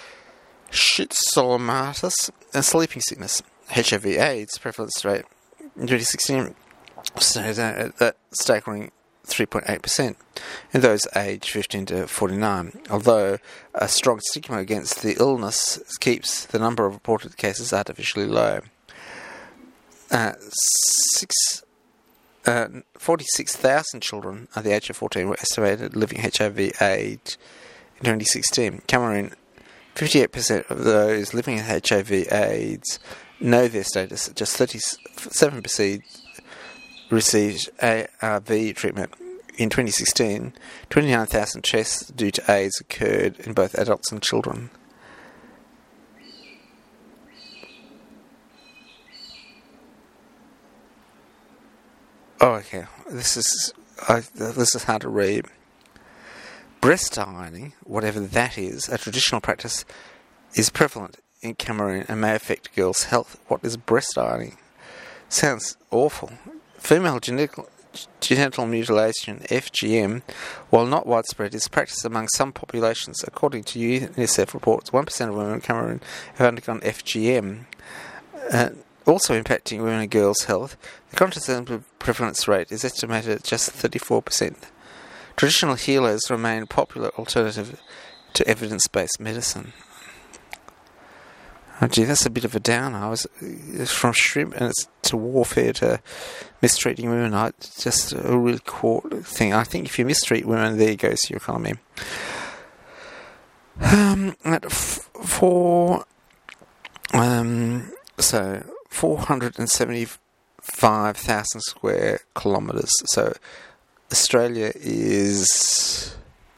schizolomatitis, and sleeping sickness. H I V AIDS prevalence rate in twenty sixteen stayed at that staggering three point eight percent in those aged fifteen to forty-nine, although a strong stigma against the illness keeps the number of reported cases artificially low. Uh, six, uh, forty-six thousand children under the age of fourteen were estimated living H I V AIDS in twenty sixteen. Cameroon, fifty-eight percent of those living with H I V AIDS know their status. Just thirty-seven percent received A R V treatment. In twenty sixteen, twenty-nine thousand tests due to AIDS occurred in both adults and children. Oh, okay. This is I, this is hard to read. Breast ironing, whatever that is, a traditional practice, is prevalent in Cameroon and may affect girls' health. What is breast ironing? Sounds awful. Female genital, genital mutilation, F G M, while not widespread, is practiced among some populations. According to UNICEF reports, one percent of women in Cameroon have undergone F G M. Uh, also impacting women and girls' health, the contraceptive prevalence rate is estimated at just thirty-four percent. Traditional healers remain a popular alternative to evidence-based medicine. Oh gee, that's a bit of a downer. I was it's from shrimp and it's to warfare to mistreating women. I, just a really cool thing. I think if you mistreat women, there goes your economy. Um, at f- four, um, so four hundred and seventy-five thousand square kilometres. So Australia is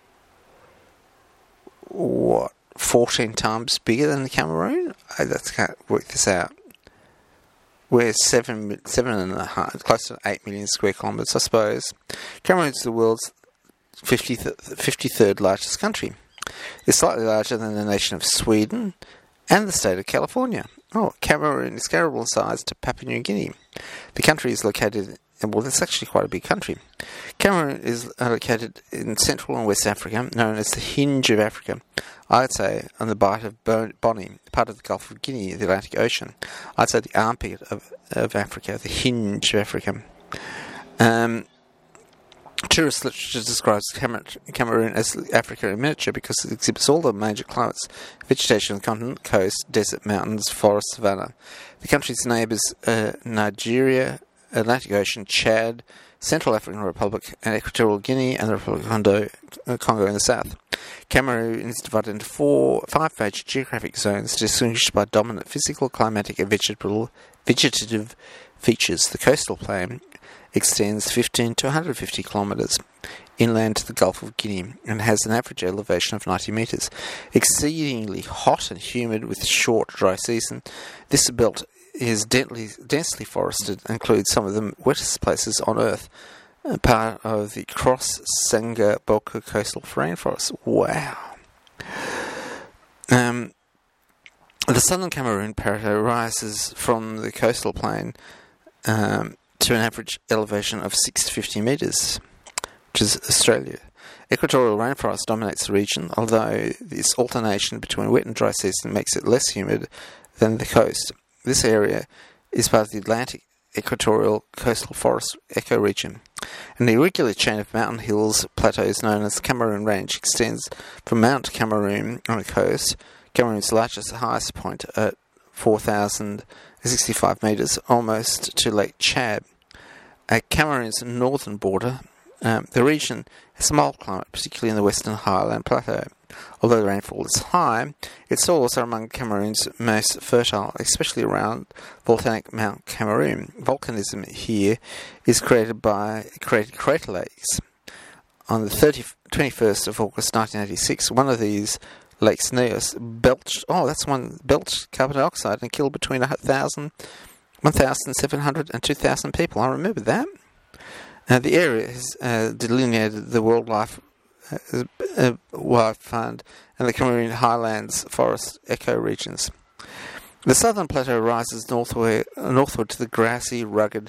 what? fourteen times bigger than the Cameroon? I just can't work this out. We're seven, seven and a half, close to eight million square kilometres, I suppose. Cameroon is the world's fifty-third largest country. It's slightly larger than the nation of Sweden and the state of California. Oh, Cameroon is comparable in size to Papua New Guinea. The country is located well, that's actually quite a big country. Cameroon is located in Central and West Africa, known as the Hinge of Africa. I'd say on the Bight of Bonny, part of the Gulf of Guinea, the Atlantic Ocean. I'd say the armpit of, of Africa, the Hinge of Africa. Um, tourist literature describes Cameroon as Africa in miniature because it exhibits all the major climates: vegetation on the continent, coast, desert, mountains, forest, savanna. The country's neighbours are Nigeria, Atlantic Ocean, Chad, Central African Republic, and Equatorial Guinea, and the Republic of Congo, Congo in the south. Cameroon is divided into four, five major geographic zones distinguished by dominant physical, climatic, and vegetative, vegetative features. The coastal plain extends fifteen to one hundred fifty kilometres inland to the Gulf of Guinea and has an average elevation of ninety metres. Exceedingly hot and humid with short dry season, this belt is densely, densely forested and includes some of the wettest places on Earth, part of the Cross-Sangha-Boku coastal rainforest. Wow. Um, the southern Cameroon plateau rises from the coastal plain um, to an average elevation of six to fifty metres, which is Australia. Equatorial rainforest dominates the region, although this alternation between wet and dry season makes it less humid than the coast. This area is part of the Atlantic Equatorial Coastal Forest ecoregion. An irregular chain of mountain hills plateaus known as the Cameroon Range extends from Mount Cameroon on the coast, Cameroon's largest highest point at four thousand sixty-five metres, almost to Lake Chad. At Cameroon's northern border, um, the region has a mild climate, particularly in the western highland plateau. Although the rainfall is high, its soils are among Cameroon's most fertile, especially around volcanic Mount Cameroon. Volcanism here is created by created crater lakes. On the twenty-first of August nineteen eighty-six, one of these lakes, Neos, belched, oh, that's one, belched carbon dioxide and killed between one thousand, one thousand seven hundred and two thousand people. I remember that. Uh, the area has uh, delineated the Wildlife uh, uh, Wildlife Fund and the Cameroon Highlands forest ecoregions. The southern plateau rises northward, northward to the grassy, rugged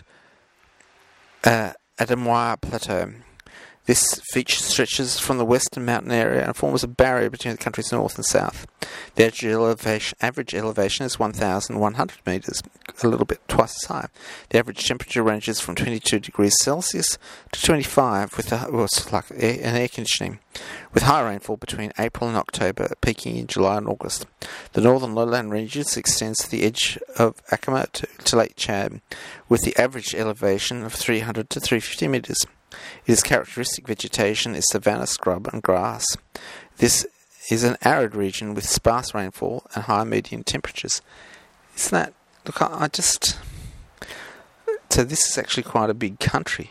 uh, Adamois Plateau. This feature stretches from the western mountain area and forms a barrier between the country's north and south. The average elevation, average elevation is one thousand one hundred metres, a little bit twice as high. The average temperature ranges from twenty-two degrees Celsius to twenty-five, with a, well, it's like air, an air conditioning, with high rainfall between April and October, peaking in July and August. The northern lowland ranges extends to the edge of Acoma to, to Lake Chad, with the average elevation of three hundred to three hundred fifty metres. Its characteristic vegetation is savanna scrub and grass. This is an arid region with sparse rainfall and high median temperatures. Isn't that... Look, I, I just... So this is actually quite a big country.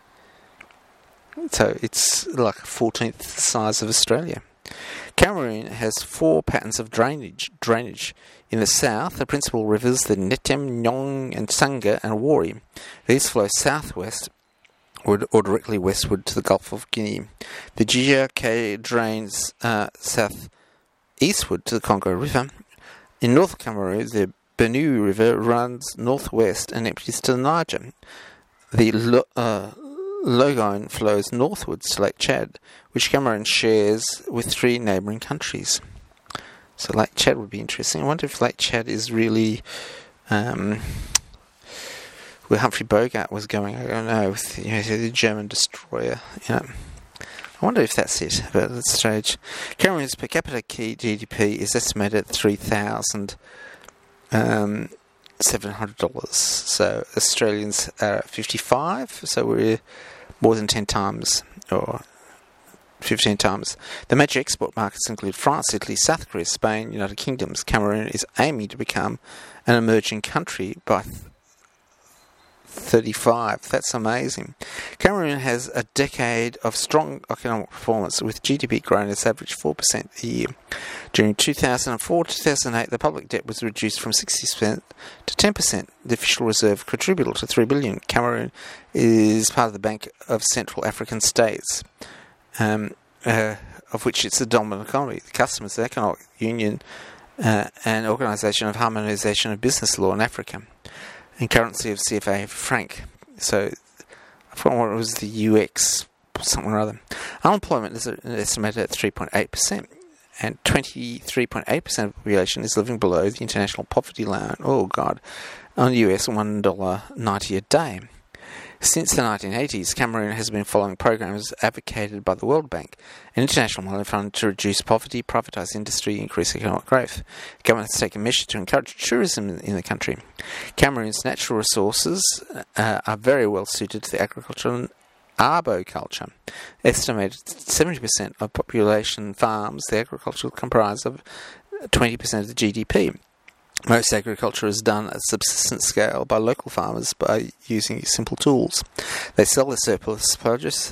So it's like a fourteenth the size of Australia. Cameroon has four patterns of drainage. Drainage. In the south, the principal rivers, the Netem, Nyong, and Sangha and Wari. These flow southwest or directly westward to the Gulf of Guinea. The G R K drains uh, south-eastward to the Congo River. In North Cameroon, the Benue River runs northwest and empties to the Niger. The Lo- uh, Logone flows northwards to Lake Chad, which Cameroon shares with three neighbouring countries. So Lake Chad would be interesting. I wonder if Lake Chad is really... Um, where Humphrey Bogart was going, I don't know, with you know, the German destroyer. You know. I wonder if that's it, but at this stage. Cameroon's per capita G D P is estimated at three thousand seven hundred dollars. So Australians are at fifty-five, so we're more than ten times, or fifteen times. The major export markets include France, Italy, South Korea, Spain, United Kingdom. Cameroon is aiming to become an emerging country by thirty-five. That's amazing. Cameroon has a decade of strong economic performance, with G D P growing at average four percent a year. During two thousand four to two thousand eight, the public debt was reduced from sixty percent to ten percent. The official reserve contributed to three billion dollars. Cameroon is part of the Bank of Central African States, um, uh, of which it's a dominant economy. The Customs and Economic Union, uh, an organisation of harmonisation of business law in Africa, and currency of C F A franc. So I forgot what it was, the U X, something or other. Unemployment is estimated at three point eight percent, and twenty-three point eight percent of the population is living below the international poverty line. Oh, God. On U S one dollar ninety a day. Since the nineteen eighties, Cameroon has been following programs advocated by the World Bank, an international monetary fund, to reduce poverty, privatise industry, increase economic growth. The government has taken measures to encourage tourism in the country. Cameroon's natural resources uh, are very well suited to the agriculture and arboriculture. Estimated seventy percent of population farms, the agriculture comprise of twenty percent of the G D P. Most agriculture is done at subsistence scale by local farmers by using simple tools. They sell their surplus produce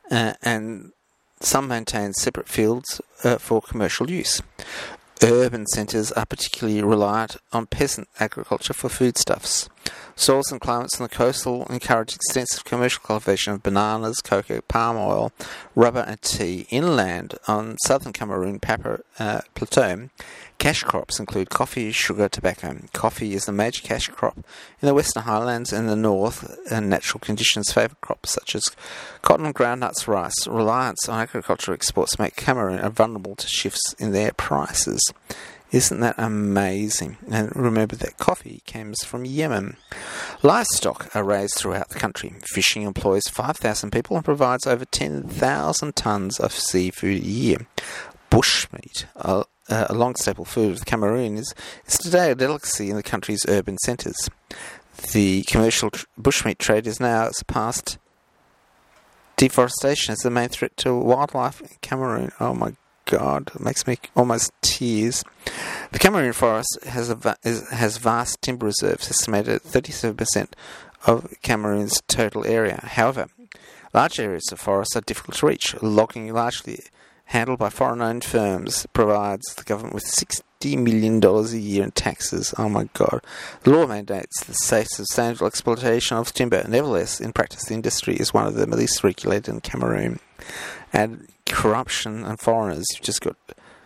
uh, and some maintain separate fields uh, for commercial use. Urban centres are particularly reliant on peasant agriculture for foodstuffs. Soils and climates on the coastal encourage extensive commercial cultivation of bananas, cocoa, palm oil, rubber and tea. Inland on southern Cameroon Papa, uh, Plateau, cash crops include coffee, sugar, tobacco. Coffee is the major cash crop in the Western Highlands and the north, and natural conditions favour crops such as cotton, groundnuts, rice. Reliance on agricultural exports make Cameroon vulnerable to shifts in their prices. Isn't that amazing? And remember that coffee comes from Yemen. Livestock are raised throughout the country. Fishing employs five thousand people and provides over ten thousand tonnes of seafood a year. Bushmeat, a, a long staple food of Cameroon, is, is today a delicacy in the country's urban centres. The commercial tr- bushmeat trade is now surpassed deforestation as the main threat to wildlife in Cameroon. Oh my God, it makes me almost tears. The Cameroon forest has a va- is, has vast timber reserves, estimated at thirty-seven percent of Cameroon's total area. However, large areas of forest are difficult to reach. Logging, largely handled by foreign-owned firms, provides the government with sixty million dollars a year in taxes. Oh my God. The law mandates the safe, sustainable exploitation of timber. Nevertheless, in practice, the industry is one of the least regulated in Cameroon. And corruption and foreigners, you've just got,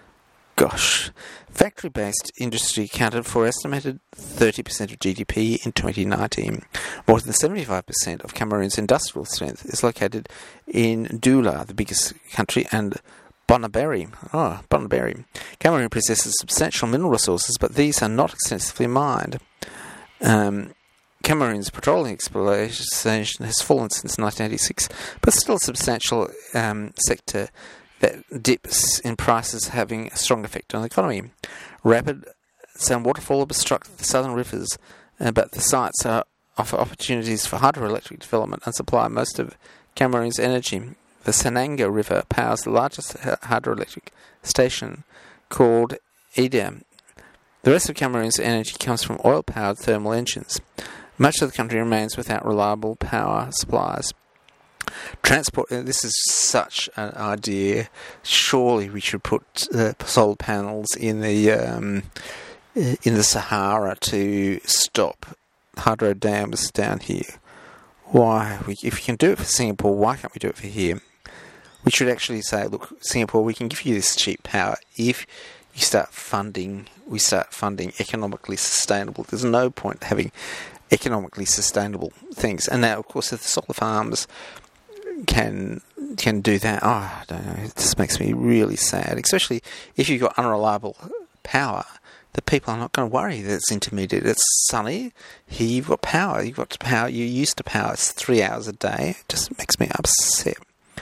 gosh, factory-based industry accounted for estimated thirty percent of G D P in twenty nineteen. More than seventy-five percent of Cameroon's industrial strength is located in Douala, the biggest country, and Bonaberi. Oh, Bonaberi. Cameroon possesses substantial mineral resources, but these are not extensively mined. Um, Cameroon's petroleum exploration has fallen since nineteen eighty-six, but still a substantial um, sector that dips in prices, having a strong effect on the economy. Rapid sound waterfall obstruct the southern rivers, uh, but the sites are, offer opportunities for hydroelectric development and supply most of Cameroon's energy. The Sananga River powers the largest hydroelectric station, called Ida. The rest of Cameroon's energy comes from oil-powered thermal engines. Much of the country remains without reliable power supplies. Transport, this is such an idea. Surely we should put uh, solar panels in the um, in the Sahara to stop hydro dams down here. Why? We, if we can do it for Singapore, why can't we do it for here? We should actually say, look, Singapore, we can give you this cheap power if you start funding, we start funding economically sustainable. There's no point having economically sustainable things. And now, of course, if the solar farms can can do that, oh, I don't know, it just makes me really sad, especially if you've got unreliable power. The people are not going to worry that it's intermittent. It's sunny. Here you've got power. You've got power. You're used to power. It's three hours a day. It just makes me upset.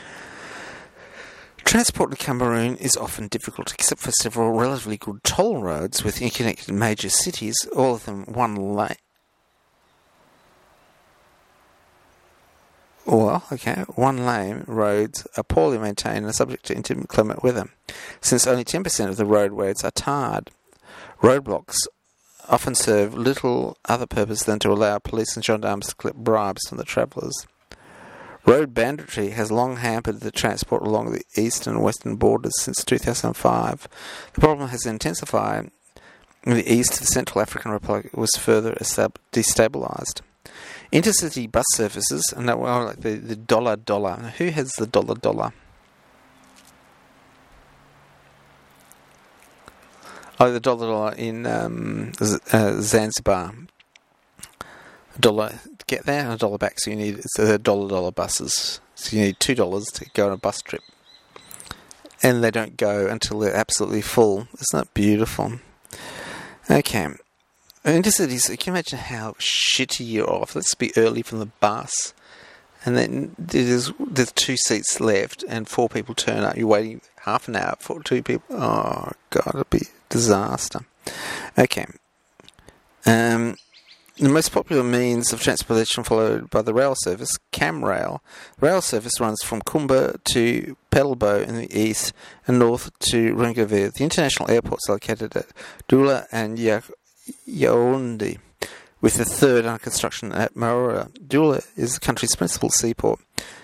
Transport to Cameroon is often difficult, except for several relatively good toll roads with interconnected major cities, all of them one lane. Well, okay, one-lane roads are poorly maintained and are subject to inclement weather, since only ten percent of the roadways are tarred. Roadblocks often serve little other purpose than to allow police and gendarmes to collect bribes from the travellers. Road banditry has long hampered the transport along the eastern and western borders since two thousand five. The problem has intensified in the east. The Central African Republic was further destabilised. Intercity bus services, and that well, like the, the dollar dollar. Who has the dollar dollar? Oh, the dollar dollar in um, uh, Zanzibar. A dollar get there and a dollar back. So you need it's a dollar dollar buses. So you need two dollars to go on a bus trip, and they don't go until they're absolutely full. Isn't that beautiful? Okay. Intercities, can you imagine how shitty you're off? Let's be early from the bus, and then there's there's two seats left, and four people turn up. You're waiting half an hour for two people. Oh God, it'd be a disaster. Okay. Um, the most popular means of transportation followed by the rail service, CamRail. Rail service runs from Kumba to Pelbo in the east and north to Rungaville. The international airports are located at Douala and Yak. Yaoundé, with the third under construction at Maroua. Douala is the country's principal seaport.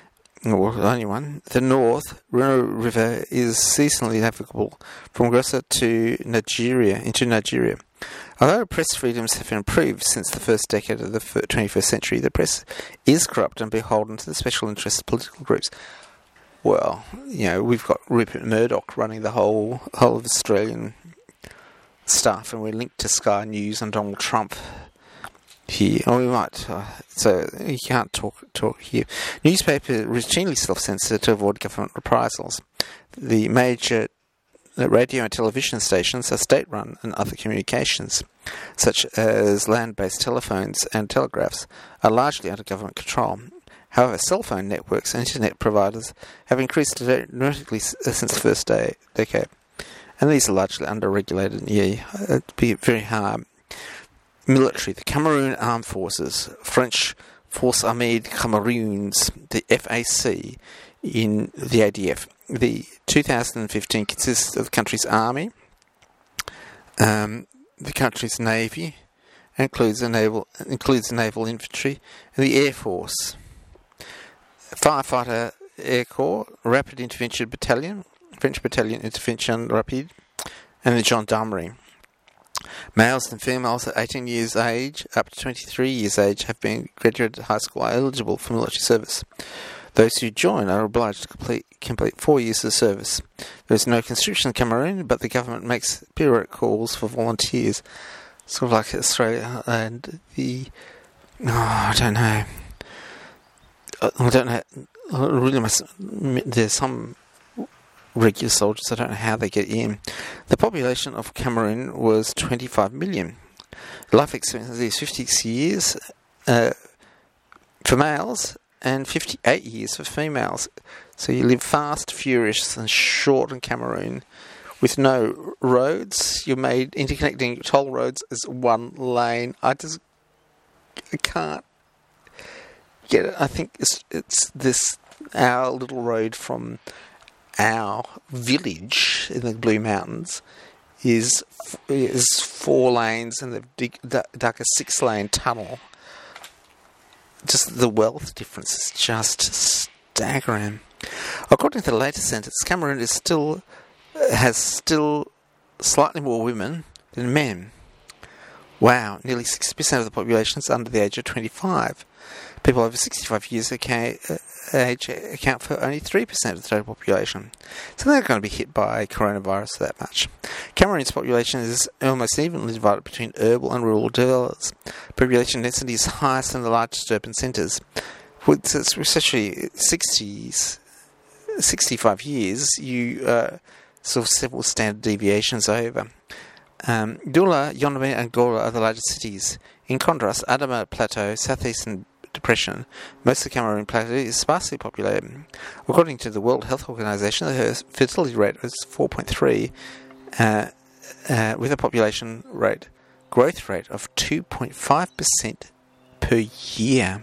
or the only one. The North River is seasonally navigable from Gosa to Nigeria, into Nigeria. Although press freedoms have improved since the first decade of the twenty-first century, the press is corrupt and beholden to the special interest political groups. Well, you know, we've got Rupert Murdoch running the whole whole of Australian stuff, and we're linked to Sky News and Donald Trump here. Or we might, uh, so you can't talk talk here. Newspapers routinely self-censor to avoid government reprisals. The major radio and television stations are state-run, and other communications, such as land-based telephones and telegraphs, are largely under government control. However, cell phone networks and internet providers have increased dramatically since the first day, decade, and these are largely under-regulated. Yeah, it'd be very hard. Military: the Cameroon Armed Forces, French Forces Armées Camerounes, the F A C, in the A D F. The two thousand fifteen consists of the country's army, um, the country's navy, and includes the naval includes the naval infantry and the air force. Firefighter Air Corps, Rapid Intervention Battalion, French Battalion Intervention Rapide, and the Gendarmerie. Males and females at eighteen years age up to twenty-three years age have been graduated high school are eligible for military service. Those who join are obliged to complete, complete four years of service. There is no conscription in Cameroon, but the government makes periodic calls for volunteers, sort of like Australia and the... Oh, I don't know. I don't know. I really must. There's some regular soldiers. I don't know how they get in. The population of Cameroon was twenty-five million. Life expectancy is fifty-six years uh, for males and fifty-eight years for females. So you live fast, furious, and short in Cameroon, with no roads. You're made interconnecting toll roads as one lane. I just I can't. Yeah, I think it's, it's this, our little road from our village in the Blue Mountains is is four lanes, and they've dig, dug a six-lane tunnel. Just the wealth difference is just staggering. According to the latest census, Cameroon is still has still slightly more women than men. Wow, nearly sixty percent of the population is under the age of twenty-five. People over sixty-five years age account for only three percent of the total population. So they're not going to be hit by coronavirus that much. Cameroon's population is almost evenly divided between urban and rural dwellers. Population density is highest in the largest urban centres. With especially sixties, sixty-five years, you uh, sort of several standard deviations over. Um, Douala, Yondé and Gola are the largest cities. In contrast, Adama Plateau, southeastern Depression, most of the Cameroon Plateau is sparsely populated. According to the World Health Organization, the fertility rate was four point three, uh, uh, with a population rate growth rate of two point five percent per year.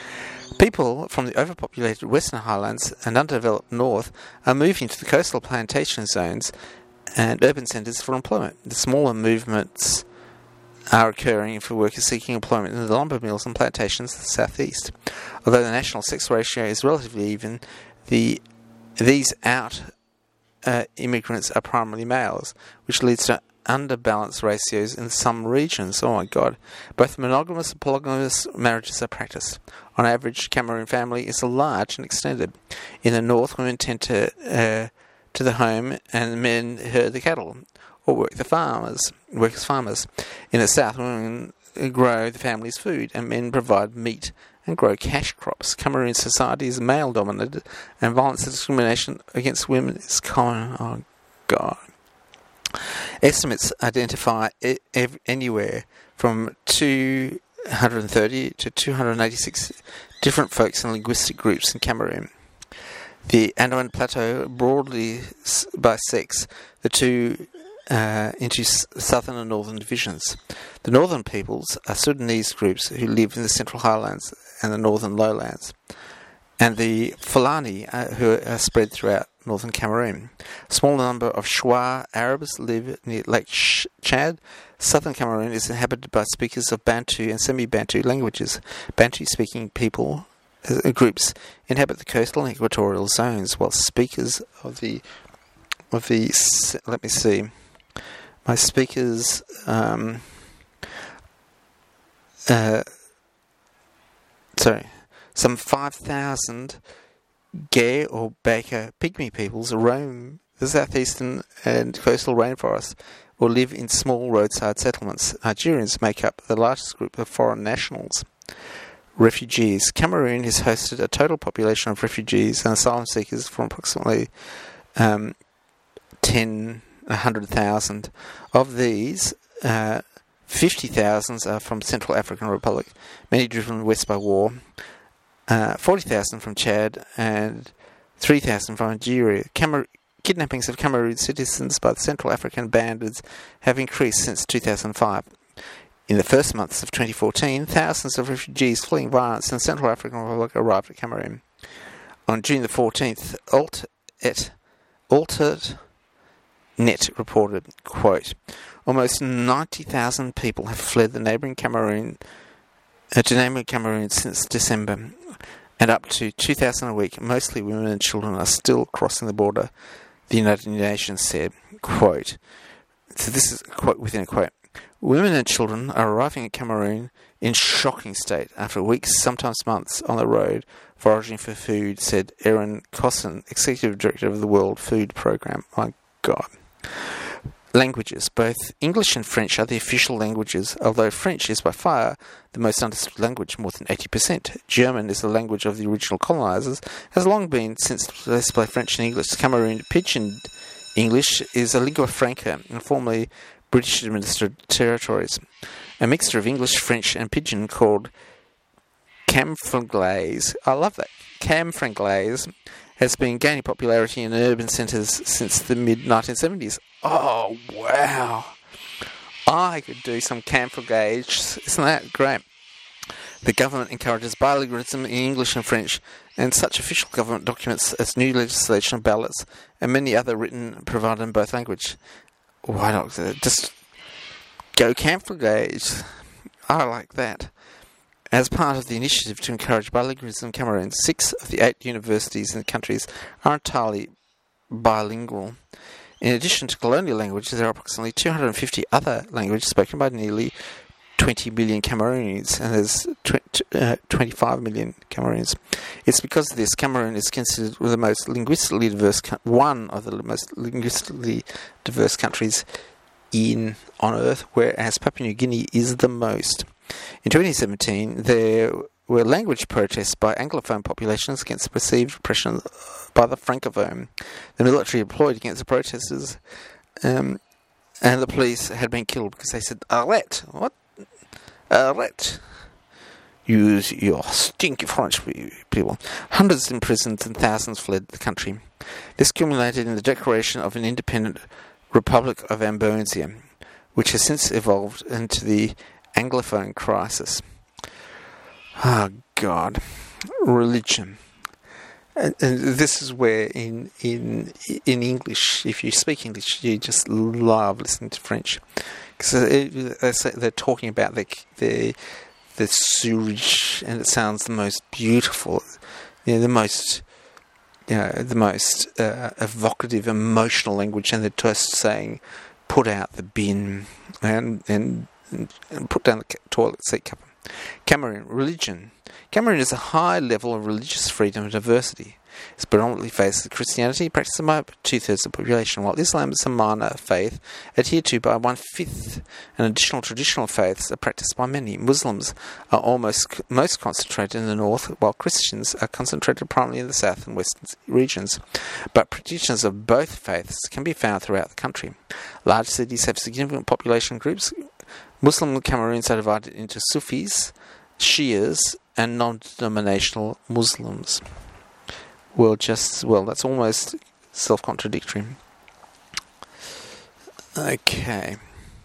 People from the overpopulated Western Highlands and undeveloped North are moving to the coastal plantation zones and urban centres for employment. The smaller movements are occurring for workers seeking employment in the lumber mills and plantations of the southeast. Although the national sex ratio is relatively even, the these out uh, immigrants are primarily males, which leads to underbalanced ratios in some regions. Oh my God. Both monogamous and polygamous marriages are practiced. On average, Cameroon family is large and extended. In the north, women tend to uh, to the home and men herd the cattle or work the farmers, work as farmers. In the south, women grow the family's food and men provide meat and grow cash crops. Cameroon society is male-dominated and violence and discrimination against women is common. Oh, God. Estimates identify e- ev- anywhere from two hundred thirty to two hundred eighty-six different folks and linguistic groups in Cameroon. The Andaman Plateau broadly bisects the two uh, into southern and northern divisions. The northern peoples are Sudanese groups who live in the central highlands and the northern lowlands, and the Fulani uh, who are spread throughout northern Cameroon. A small number of Shwa Arabs live near Lake Chad. Southern Cameroon is inhabited by speakers of Bantu and semi-Bantu languages. Bantu-speaking people uh, groups inhabit the coastal and equatorial zones, while speakers of the of the let me see, my speakers um, uh, sorry, some five thousand Gay or Baker Pygmy peoples roam the southeastern and coastal rainforests or live in small roadside settlements. Nigerians make up the largest group of foreign nationals. Refugees. Cameroon has hosted a total population of refugees and asylum seekers from approximately um, ten, one hundred thousand. Of these, uh, fifty thousand are from Central African Republic, many driven west by war, uh, forty thousand from Chad, and three thousand from Nigeria. Cameroon Kidnappings of Cameroon citizens by the Central African bandits have increased since two thousand five. In the first months of twenty fourteen, thousands of refugees fleeing violence in the Central African Republic arrived at Cameroon. On June the fourteenth, Alt et Altered Net reported, quote, almost ninety thousand people have fled the neighbouring Cameroon, uh, to neighbouring Cameroon since December, and up to two thousand a week, mostly women and children, are still crossing the border, the United Nations said, quote, so this is a quote within a quote, women and children are arriving at Cameroon in shocking state after weeks, sometimes months, on the road foraging for food, said Erin Cosson, Executive Director of the World Food Programme. My God. Languages. Both English and French are the official languages, although French is by far the most understood language, more than eighty percent. German is the language of the original colonisers, has long been since they spoke French and English. Cameroon Pidgin English is a lingua franca and formerly British administered territories. A mixture of English, French and Pidgin called Camfranglaise. I love that. Camfranglaise has been gaining popularity in urban centres since the mid nineteen seventies. Oh, wow. I could do some Camfranglaise. Isn't that great? The government encourages bilingualism in English and French, and such official government documents as new legislation, ballots, and many other written provided in both language. Why not just go Camfranglaise? I like that. As part of the initiative to encourage bilingualism in Cameroon, six of the eight universities in the countries are entirely bilingual. In addition to colonial languages, there are approximately two hundred fifty other languages spoken by nearly twenty million Cameroonians, and there's tw- uh, twenty-five million Cameroonians. It's because of this Cameroon is considered the most linguistically diverse, co- one of the most linguistically diverse countries in on Earth, whereas Papua New Guinea is the most. In twenty seventeen, there were language protests by Anglophone populations against the perceived repression by the Francophone. The military deployed against the protesters, um, and the police had been killed because they said, "Arrête! What? Arrête! Use your stinky French people." Hundreds imprisoned and thousands fled the country. This culminated in the declaration of an independent Republic of Ambosia, which has since evolved into the Anglophone crisis. Oh, God. Religion. And, and this is where in in in English, if you speak English, you just love listening to French. Because they're talking about the, the, the sewage, and it sounds the most beautiful, you know, the most... You know, the most uh, evocative, emotional language, and they're just saying, put out the bin and, and, and put down the toilet seat cover. Cameroon, religion. Cameroon is a high level of religious freedom and diversity. It's predominantly faiths of Christianity, practiced by two-thirds of the population, while Islam is a minor faith, adhered to by one-fifth, and additional traditional faiths are practiced by many. Muslims are almost most concentrated in the north, while Christians are concentrated primarily in the south and western regions. But practitioners of both faiths can be found throughout the country. Large cities have significant population groups. Muslim Cameroons are divided into Sufis, Shias, and non-denominational Muslims. Well, just, well, that's almost self-contradictory. Okay.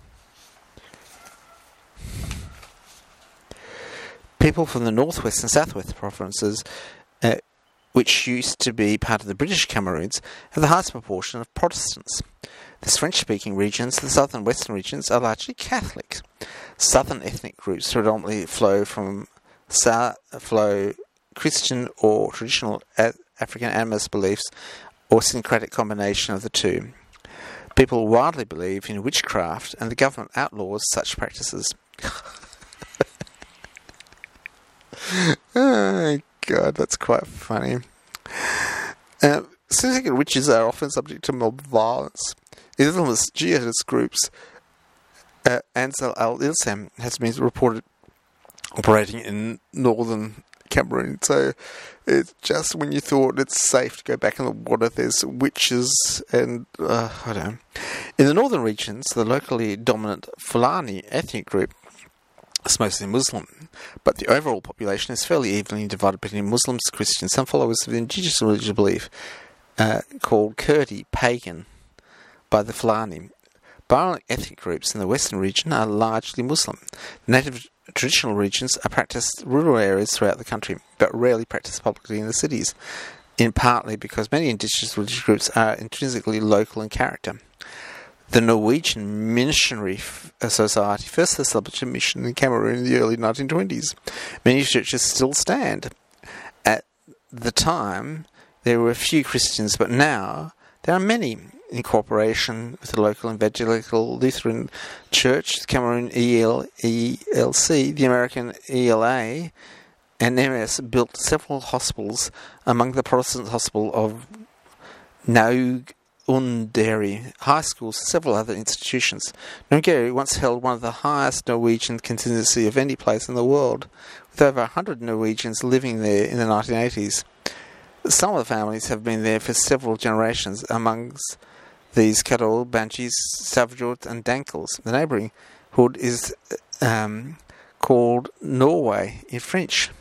People from the northwest and southwest provinces, uh, which used to be part of the British Cameroons, have the highest proportion of Protestants. The French-speaking regions, the southern and western regions, are largely Catholic. Southern ethnic groups predominantly flow from Sa- flow Christian or traditional African animist beliefs or syncretic combination of the two. People widely believe in witchcraft, and the government outlaws such practices. Oh, God, that's quite funny. Uh, Syndicate witches are often subject to mob violence. Islamist jihadist groups, uh, Ansar al-Islam, has been reported operating in northern Cameroon. So it's just when you thought it's safe to go back in the water, there's witches and, uh, I don't know. In the northern regions, the locally dominant Fulani ethnic group is mostly Muslim, but the overall population is fairly evenly divided between Muslims, Christians, and followers of the indigenous religious belief uh, called Kurdi, pagan, by the Fulani. Violent ethnic groups in the western region are largely Muslim. Native traditional regions are practiced in rural areas throughout the country, but rarely practiced publicly in the cities, in partly because many indigenous religious groups are intrinsically local in character. The Norwegian Missionary Society first established a mission in Cameroon in the early nineteen twenties. Many churches still stand. At the time, there were a few Christians, but now there are many, in cooperation with the local Evangelical Lutheran Church, the Cameroon E L C, the American E L A, and M S built several hospitals, among the Protestant Hospital of Naugunderi, high schools, and several other institutions. Naugunderi once held one of the highest Norwegian contingency of any place in the world, with over one hundred Norwegians living there in the nineteen eighties. Some of the families have been there for several generations, amongst these Kadol, Banshees, Savjort, and Dankels. The neighbouring hood is um, called Norway in French.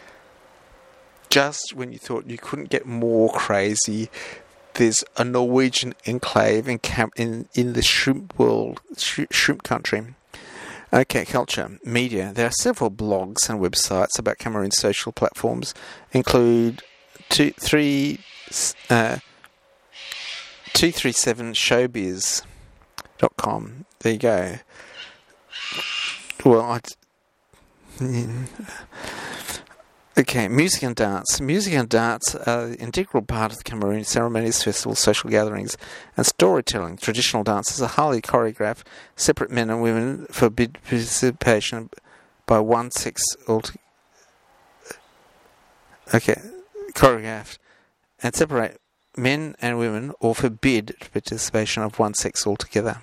Just when you thought you couldn't get more crazy, there's a Norwegian enclave in Cam- in, in the shrimp world, sh- shrimp country. Okay, culture, media. There are several blogs and websites about Cameroon's social platforms, include two, three, uh, two three seven showbiz dot com. There you go. Well, I... Okay, music and dance. Music and dance are an integral part of the Cameroon ceremonies, festivals, social gatherings, and storytelling. Traditional dances are highly choreographed. Separate men and women forbid participation by one sex altogether. Okay, choreographed. And separate men and women or forbid participation of one sex altogether.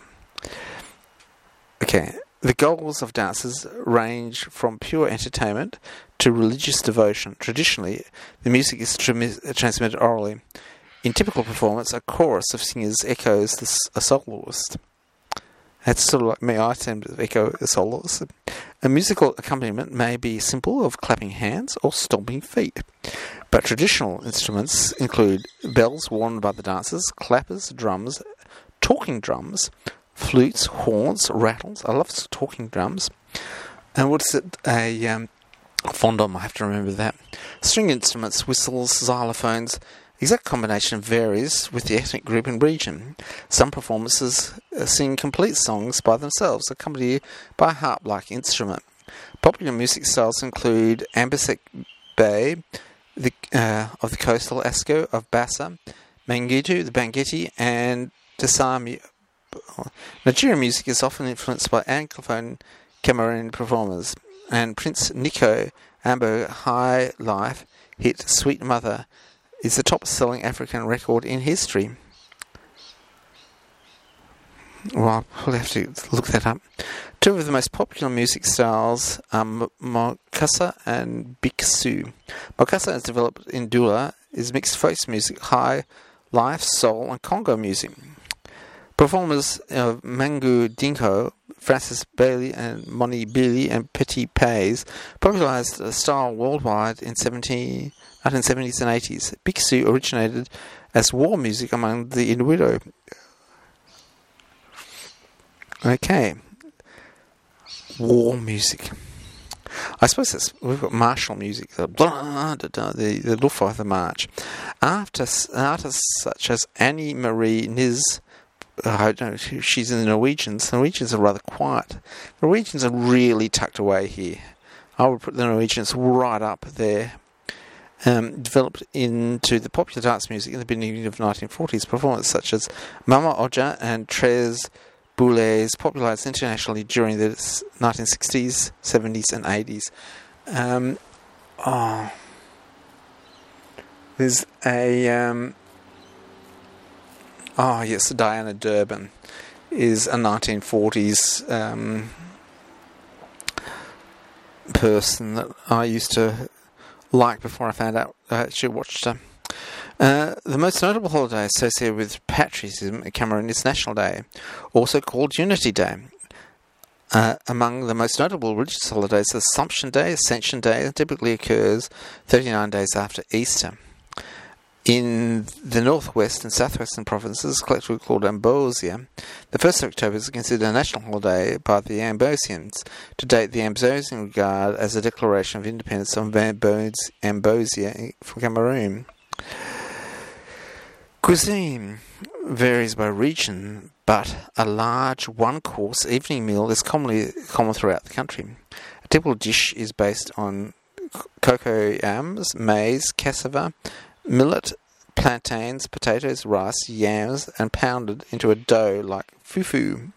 Okay. The goals of dances range from pure entertainment to religious devotion. Traditionally, the music is trans- transmitted orally. In typical performance, a chorus of singers echoes the, a soloist. That's sort of like me, I tend to echo a soloist. A musical accompaniment may be simple, of clapping hands or stomping feet. But traditional instruments include bells worn by the dancers, clappers, drums, talking drums, flutes, horns, rattles. I love talking drums. And what's it? A um, fondom, I have to remember that. String instruments, whistles, xylophones. Exact combination varies with the ethnic group and region. Some performances sing complete songs by themselves, accompanied by a harp-like instrument. Popular music styles include Ambasek Bay, the, uh, of the coastal Asco of Bassa, Mangitu, the Bangeti, and Dasami. Nigerian music is often influenced by Anglophone Cameroon performers, and Prince Nico Ambo High Life hit Sweet Mother is the top-selling African record in history. Well, we'll have to look that up. Two of the most popular music styles are Mokasa and Biksu. Mokasa is developed in Dula, is mixed folk music, high life, soul, and Congo music. Performers of Mangu Dinko, Francis Bailey and Moni Billy and Petit Pays popularized the style worldwide in nineteen seventies and eighties. Biksu originated as war music among the Inuit. Okay. War music. I suppose it's, we've got martial music, the blah, da, da, the, the Luftwaffe March. After artists such as Annie Marie Niz, I don't know, she's in the Norwegians. The Norwegians are rather quiet. The Norwegians are really tucked away here. I would put the Norwegians right up there. um, developed into the popular dance music in the beginning of the nineteen forties. Performances such as Mama Oja and Tres Boulets popularised internationally during the nineteen sixties, seventies and eighties. Um, oh, there's a... Um, oh, yes, Diana Durbin is a nineteen forties um, person that I used to like before I found out I actually watched her. Uh, the most notable holiday associated with patriotism in Cameroon is National Day, also called Unity Day. Uh, among the most notable religious holidays, Assumption Day, Ascension Day, typically occurs thirty-nine days after Easter. In the northwest and southwestern provinces, collectively called Ambosia, the first of October is considered a national holiday by the Ambosians. To date, the Ambosians regard as a declaration of independence of Ambosia from Cameroon. Cuisine varies by region, but a large one-course evening meal is commonly common throughout the country. A typical dish is based on cocoa yams, maize, cassava, millet, plantains, potatoes, rice, yams, and pounded into a dough like fufu.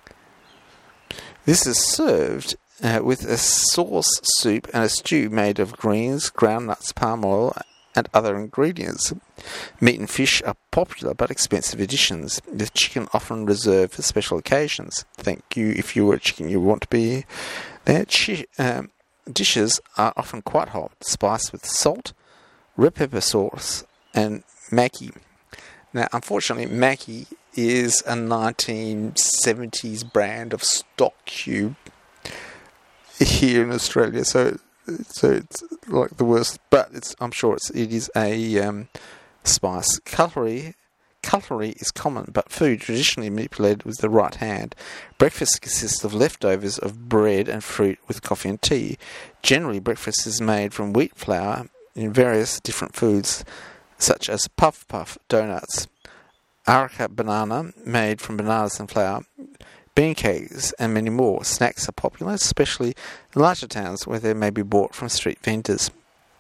This is served uh, with a sauce soup and a stew made of greens, ground nuts, palm oil, and other ingredients. Meat and fish are popular but expensive additions, with chicken often reserved for special occasions. Thank you. If you were a chicken, you want to be there. Chi- um, dishes are often quite hot, spiced with salt, red pepper sauce, and Mackie. Now, unfortunately, Mackie is a nineteen seventies brand of stock cube here in Australia, so so it's like the worst. But it's I'm sure it's it is a um, spice. Cutlery cutlery is common, but food traditionally manipulated with the right hand. Breakfast consists of leftovers of bread and fruit with coffee and tea. Generally, breakfast is made from wheat flour in various different foods, such as puff puff donuts, areca banana made from bananas and flour, bean cakes, and many more. Snacks are popular, especially in larger towns where they may be bought from street vendors.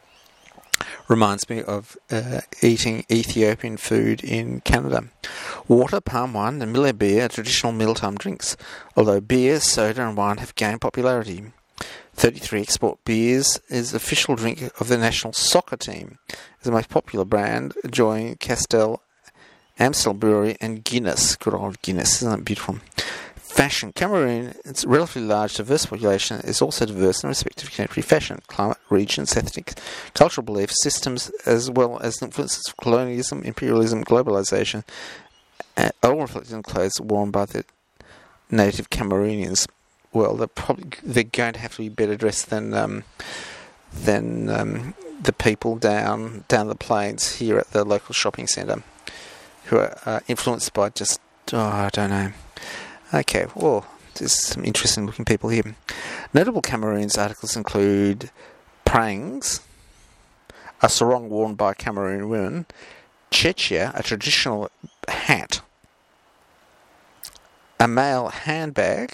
Reminds me of uh, eating Ethiopian food in Canada. Water, palm wine, and Miller beer are traditional mealtime drinks, although beer, soda, and wine have gained popularity. thirty-three Export Beers is the official drink of the national soccer team. It's the most popular brand, joining Castell, Amstel Brewery, and Guinness. Good old Guinness, isn't it beautiful? Fashion. Cameroon, its relatively large, diverse population, is also diverse in respect of contemporary fashion, climate, regions, ethnic, cultural beliefs, systems, as well as influences of colonialism, imperialism, globalisation, uh, all reflected in clothes worn by the native Cameroonians. Well, they're probably they're going to have to be better dressed than um, than um, the people down down the plains here at the local shopping centre, who are uh, influenced by just oh I don't know. Okay, well, there's some interesting looking people here. Notable Cameroon's articles include prangs, a sarong worn by Cameroon women, chechia, a traditional hat, a male handbag,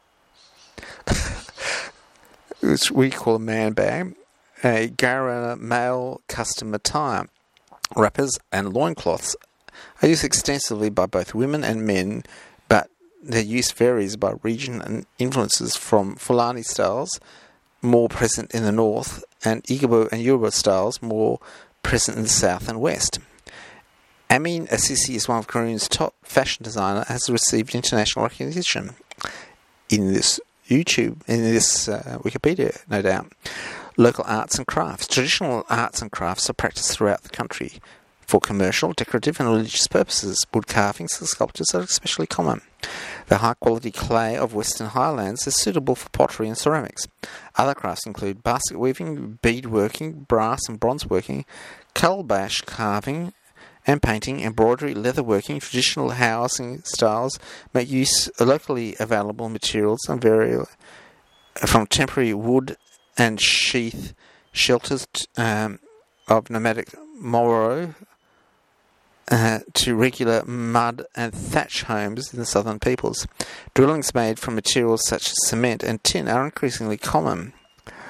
which we call a man bag, a Garana male custom attire. Wrappers and loincloths are used extensively by both women and men, but their use varies by region and influences from Fulani styles, more present in the north, and Igbo and Yoruba styles, more present in the south and west. Amin Assisi is one of Cameroon's top fashion designers, has received international recognition. In this YouTube, in this uh, Wikipedia, no doubt. Local arts and crafts. Traditional arts and crafts are practiced throughout the country for commercial, decorative and religious purposes. Wood carvings and sculptures are especially common. The high-quality clay of Western Highlands is suitable for pottery and ceramics. Other crafts include basket weaving, beadworking, brass and bronze working, calabash carving and painting, embroidery, leatherworking. Traditional housing styles make use of locally available materials and vary from temporary wood and sheath shelters um, of nomadic Moro uh, to regular mud and thatch homes in the southern peoples. Dwellings made from materials such as cement and tin are increasingly common.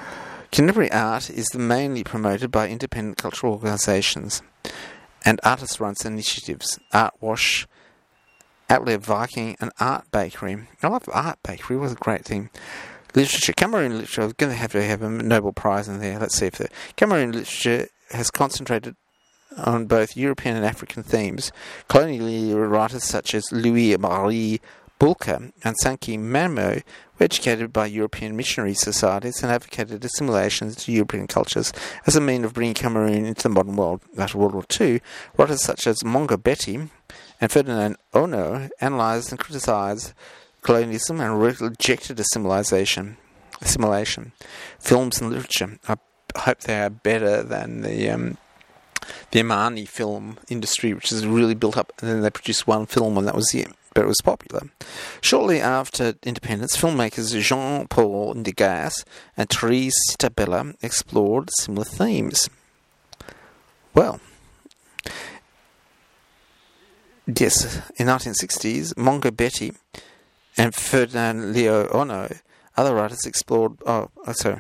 Contemporary art is mainly promoted by independent cultural organisations and artist-run initiatives. Art Wash, Outlet Viking, and Art Bakery. I love Art Bakery. It was a great thing. Literature. Cameroon literature. I was going to have to have a Nobel Prize in there. Let's see if the Cameroon literature has concentrated on both European and African themes. Colonial writers such as Louis-Marie Bulka and Sankey Mamo were educated by European missionary societies and advocated assimilations to European cultures as a means of bringing Cameroon into the modern world. After World War Two, writers such as Mongo Betty and Ferdinand Ono analysed and criticised colonialism and rejected assimilation. Assimilation. Films and literature. I hope they are better than the um, the Omani film industry, which is really built up, and then they produced one film and that was it. But it was popular. Shortly after independence, filmmakers Jean-Paul Degas and Therese Citabella explored similar themes. Well, yes, in the nineteen sixties, Mongo Betty and Ferdinand Leo Ono, other writers explored... Oh, sorry.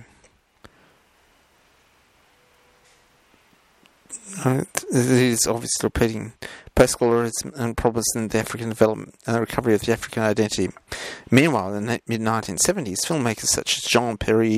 It is obviously repeating post-colonialism and problems in the African development and the recovery of the African identity. Meanwhile, in the mid nineteen seventies, filmmakers such as Jean-Pierre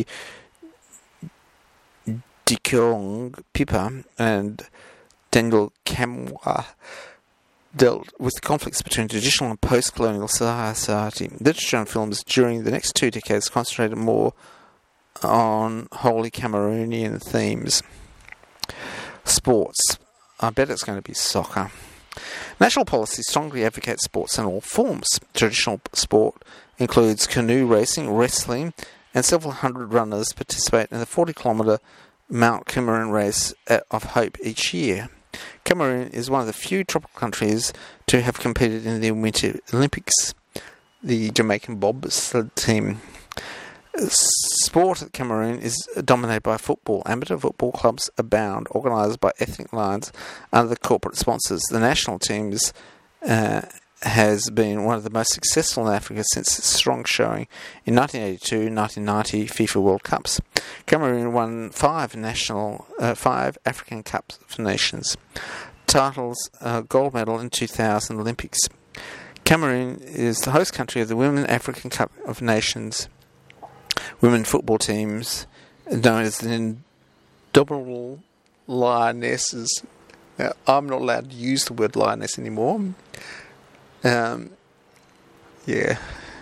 Dikong Pipa and Daniel Camois dealt with the conflicts between traditional and post-colonial society. Literature and films during the next two decades concentrated more on wholly Cameroonian themes. Sports. I bet it's going to be soccer. National policy strongly advocates sports in all forms. Traditional sport includes canoe racing, wrestling, and several hundred runners participate in the forty kilometre Mount Cameroon Race of Hope each year. Cameroon is one of the few tropical countries to have competed in the Winter Olympics. The Jamaican bobsled team. Sport at Cameroon is dominated by football. Amateur football clubs abound, organised by ethnic lines under the corporate sponsors. The national teams uh, has been one of the most successful in Africa since its strong showing in nineteen eighty-two nineteen ninety FIFA World Cups. Cameroon won five national, uh, five African Cups of Nations. Titles, uh, gold medal in two thousand Olympics. Cameroon is the host country of the Women African Cup of Nations. Women football teams, known as the Indomitable Lionesses. Now, I'm not allowed to use the word lioness anymore. Um, yeah.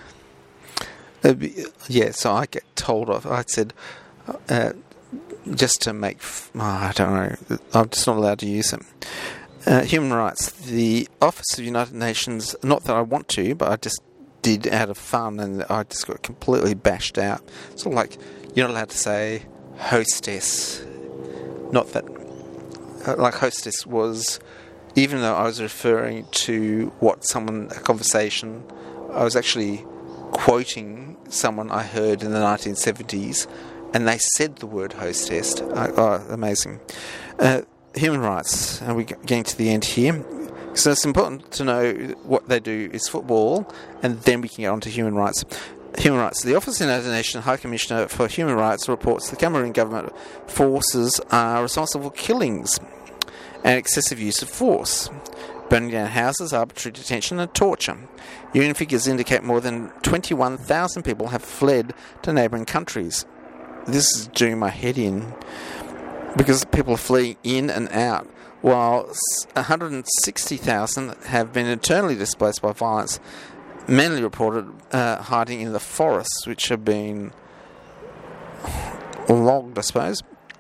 Be, yeah, so I get told off. I said, uh, just to make, oh, I don't know, I'm just not allowed to use them. Uh, human rights. The Office of the United Nations, not that I want to, but I just did out of fun, and I just got completely bashed out. Sort of like, you're not allowed to say hostess. Not that, uh, like hostess was, even though I was referring to what someone, a conversation, I was actually quoting someone I heard in the nineteen seventies, and they said the word hostess. Uh, oh, amazing. Uh, human rights, and we're getting to the end here. So it's important to know what they do is football, and then we can get on to human rights. Human rights. The Office of the United Nations High Commissioner for Human Rights reports the Cameroon government forces are responsible for killings and excessive use of force, burning down houses, arbitrary detention and torture. U N figures indicate more than twenty-one thousand people have fled to neighbouring countries. This is doing my head in, because people are fleeing in and out, while one hundred sixty thousand have been internally displaced by violence, mainly reported uh, hiding in the forests, which have been logged, I suppose.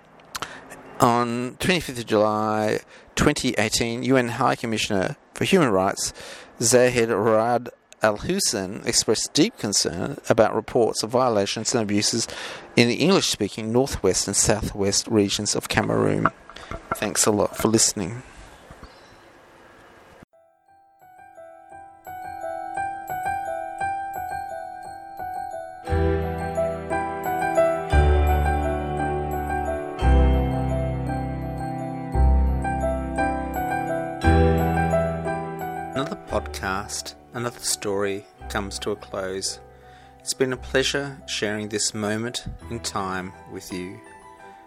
On twenty-fifth of July twenty eighteen, U N High Commissioner for Human Rights, Zahid Ra'ad Al-Hussein, expressed deep concern about reports of violations and abuses in the English-speaking northwest and southwest regions of Cameroon. Thanks a lot for listening. Another podcast, another story comes to a close. It's been a pleasure sharing this moment in time with you.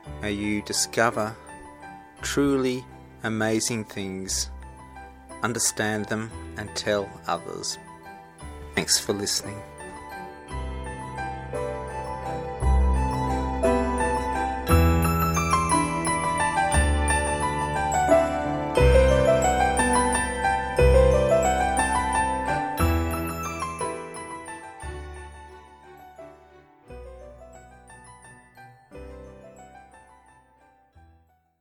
May you discover truly amazing things, understand them, and tell others. Thanks for listening.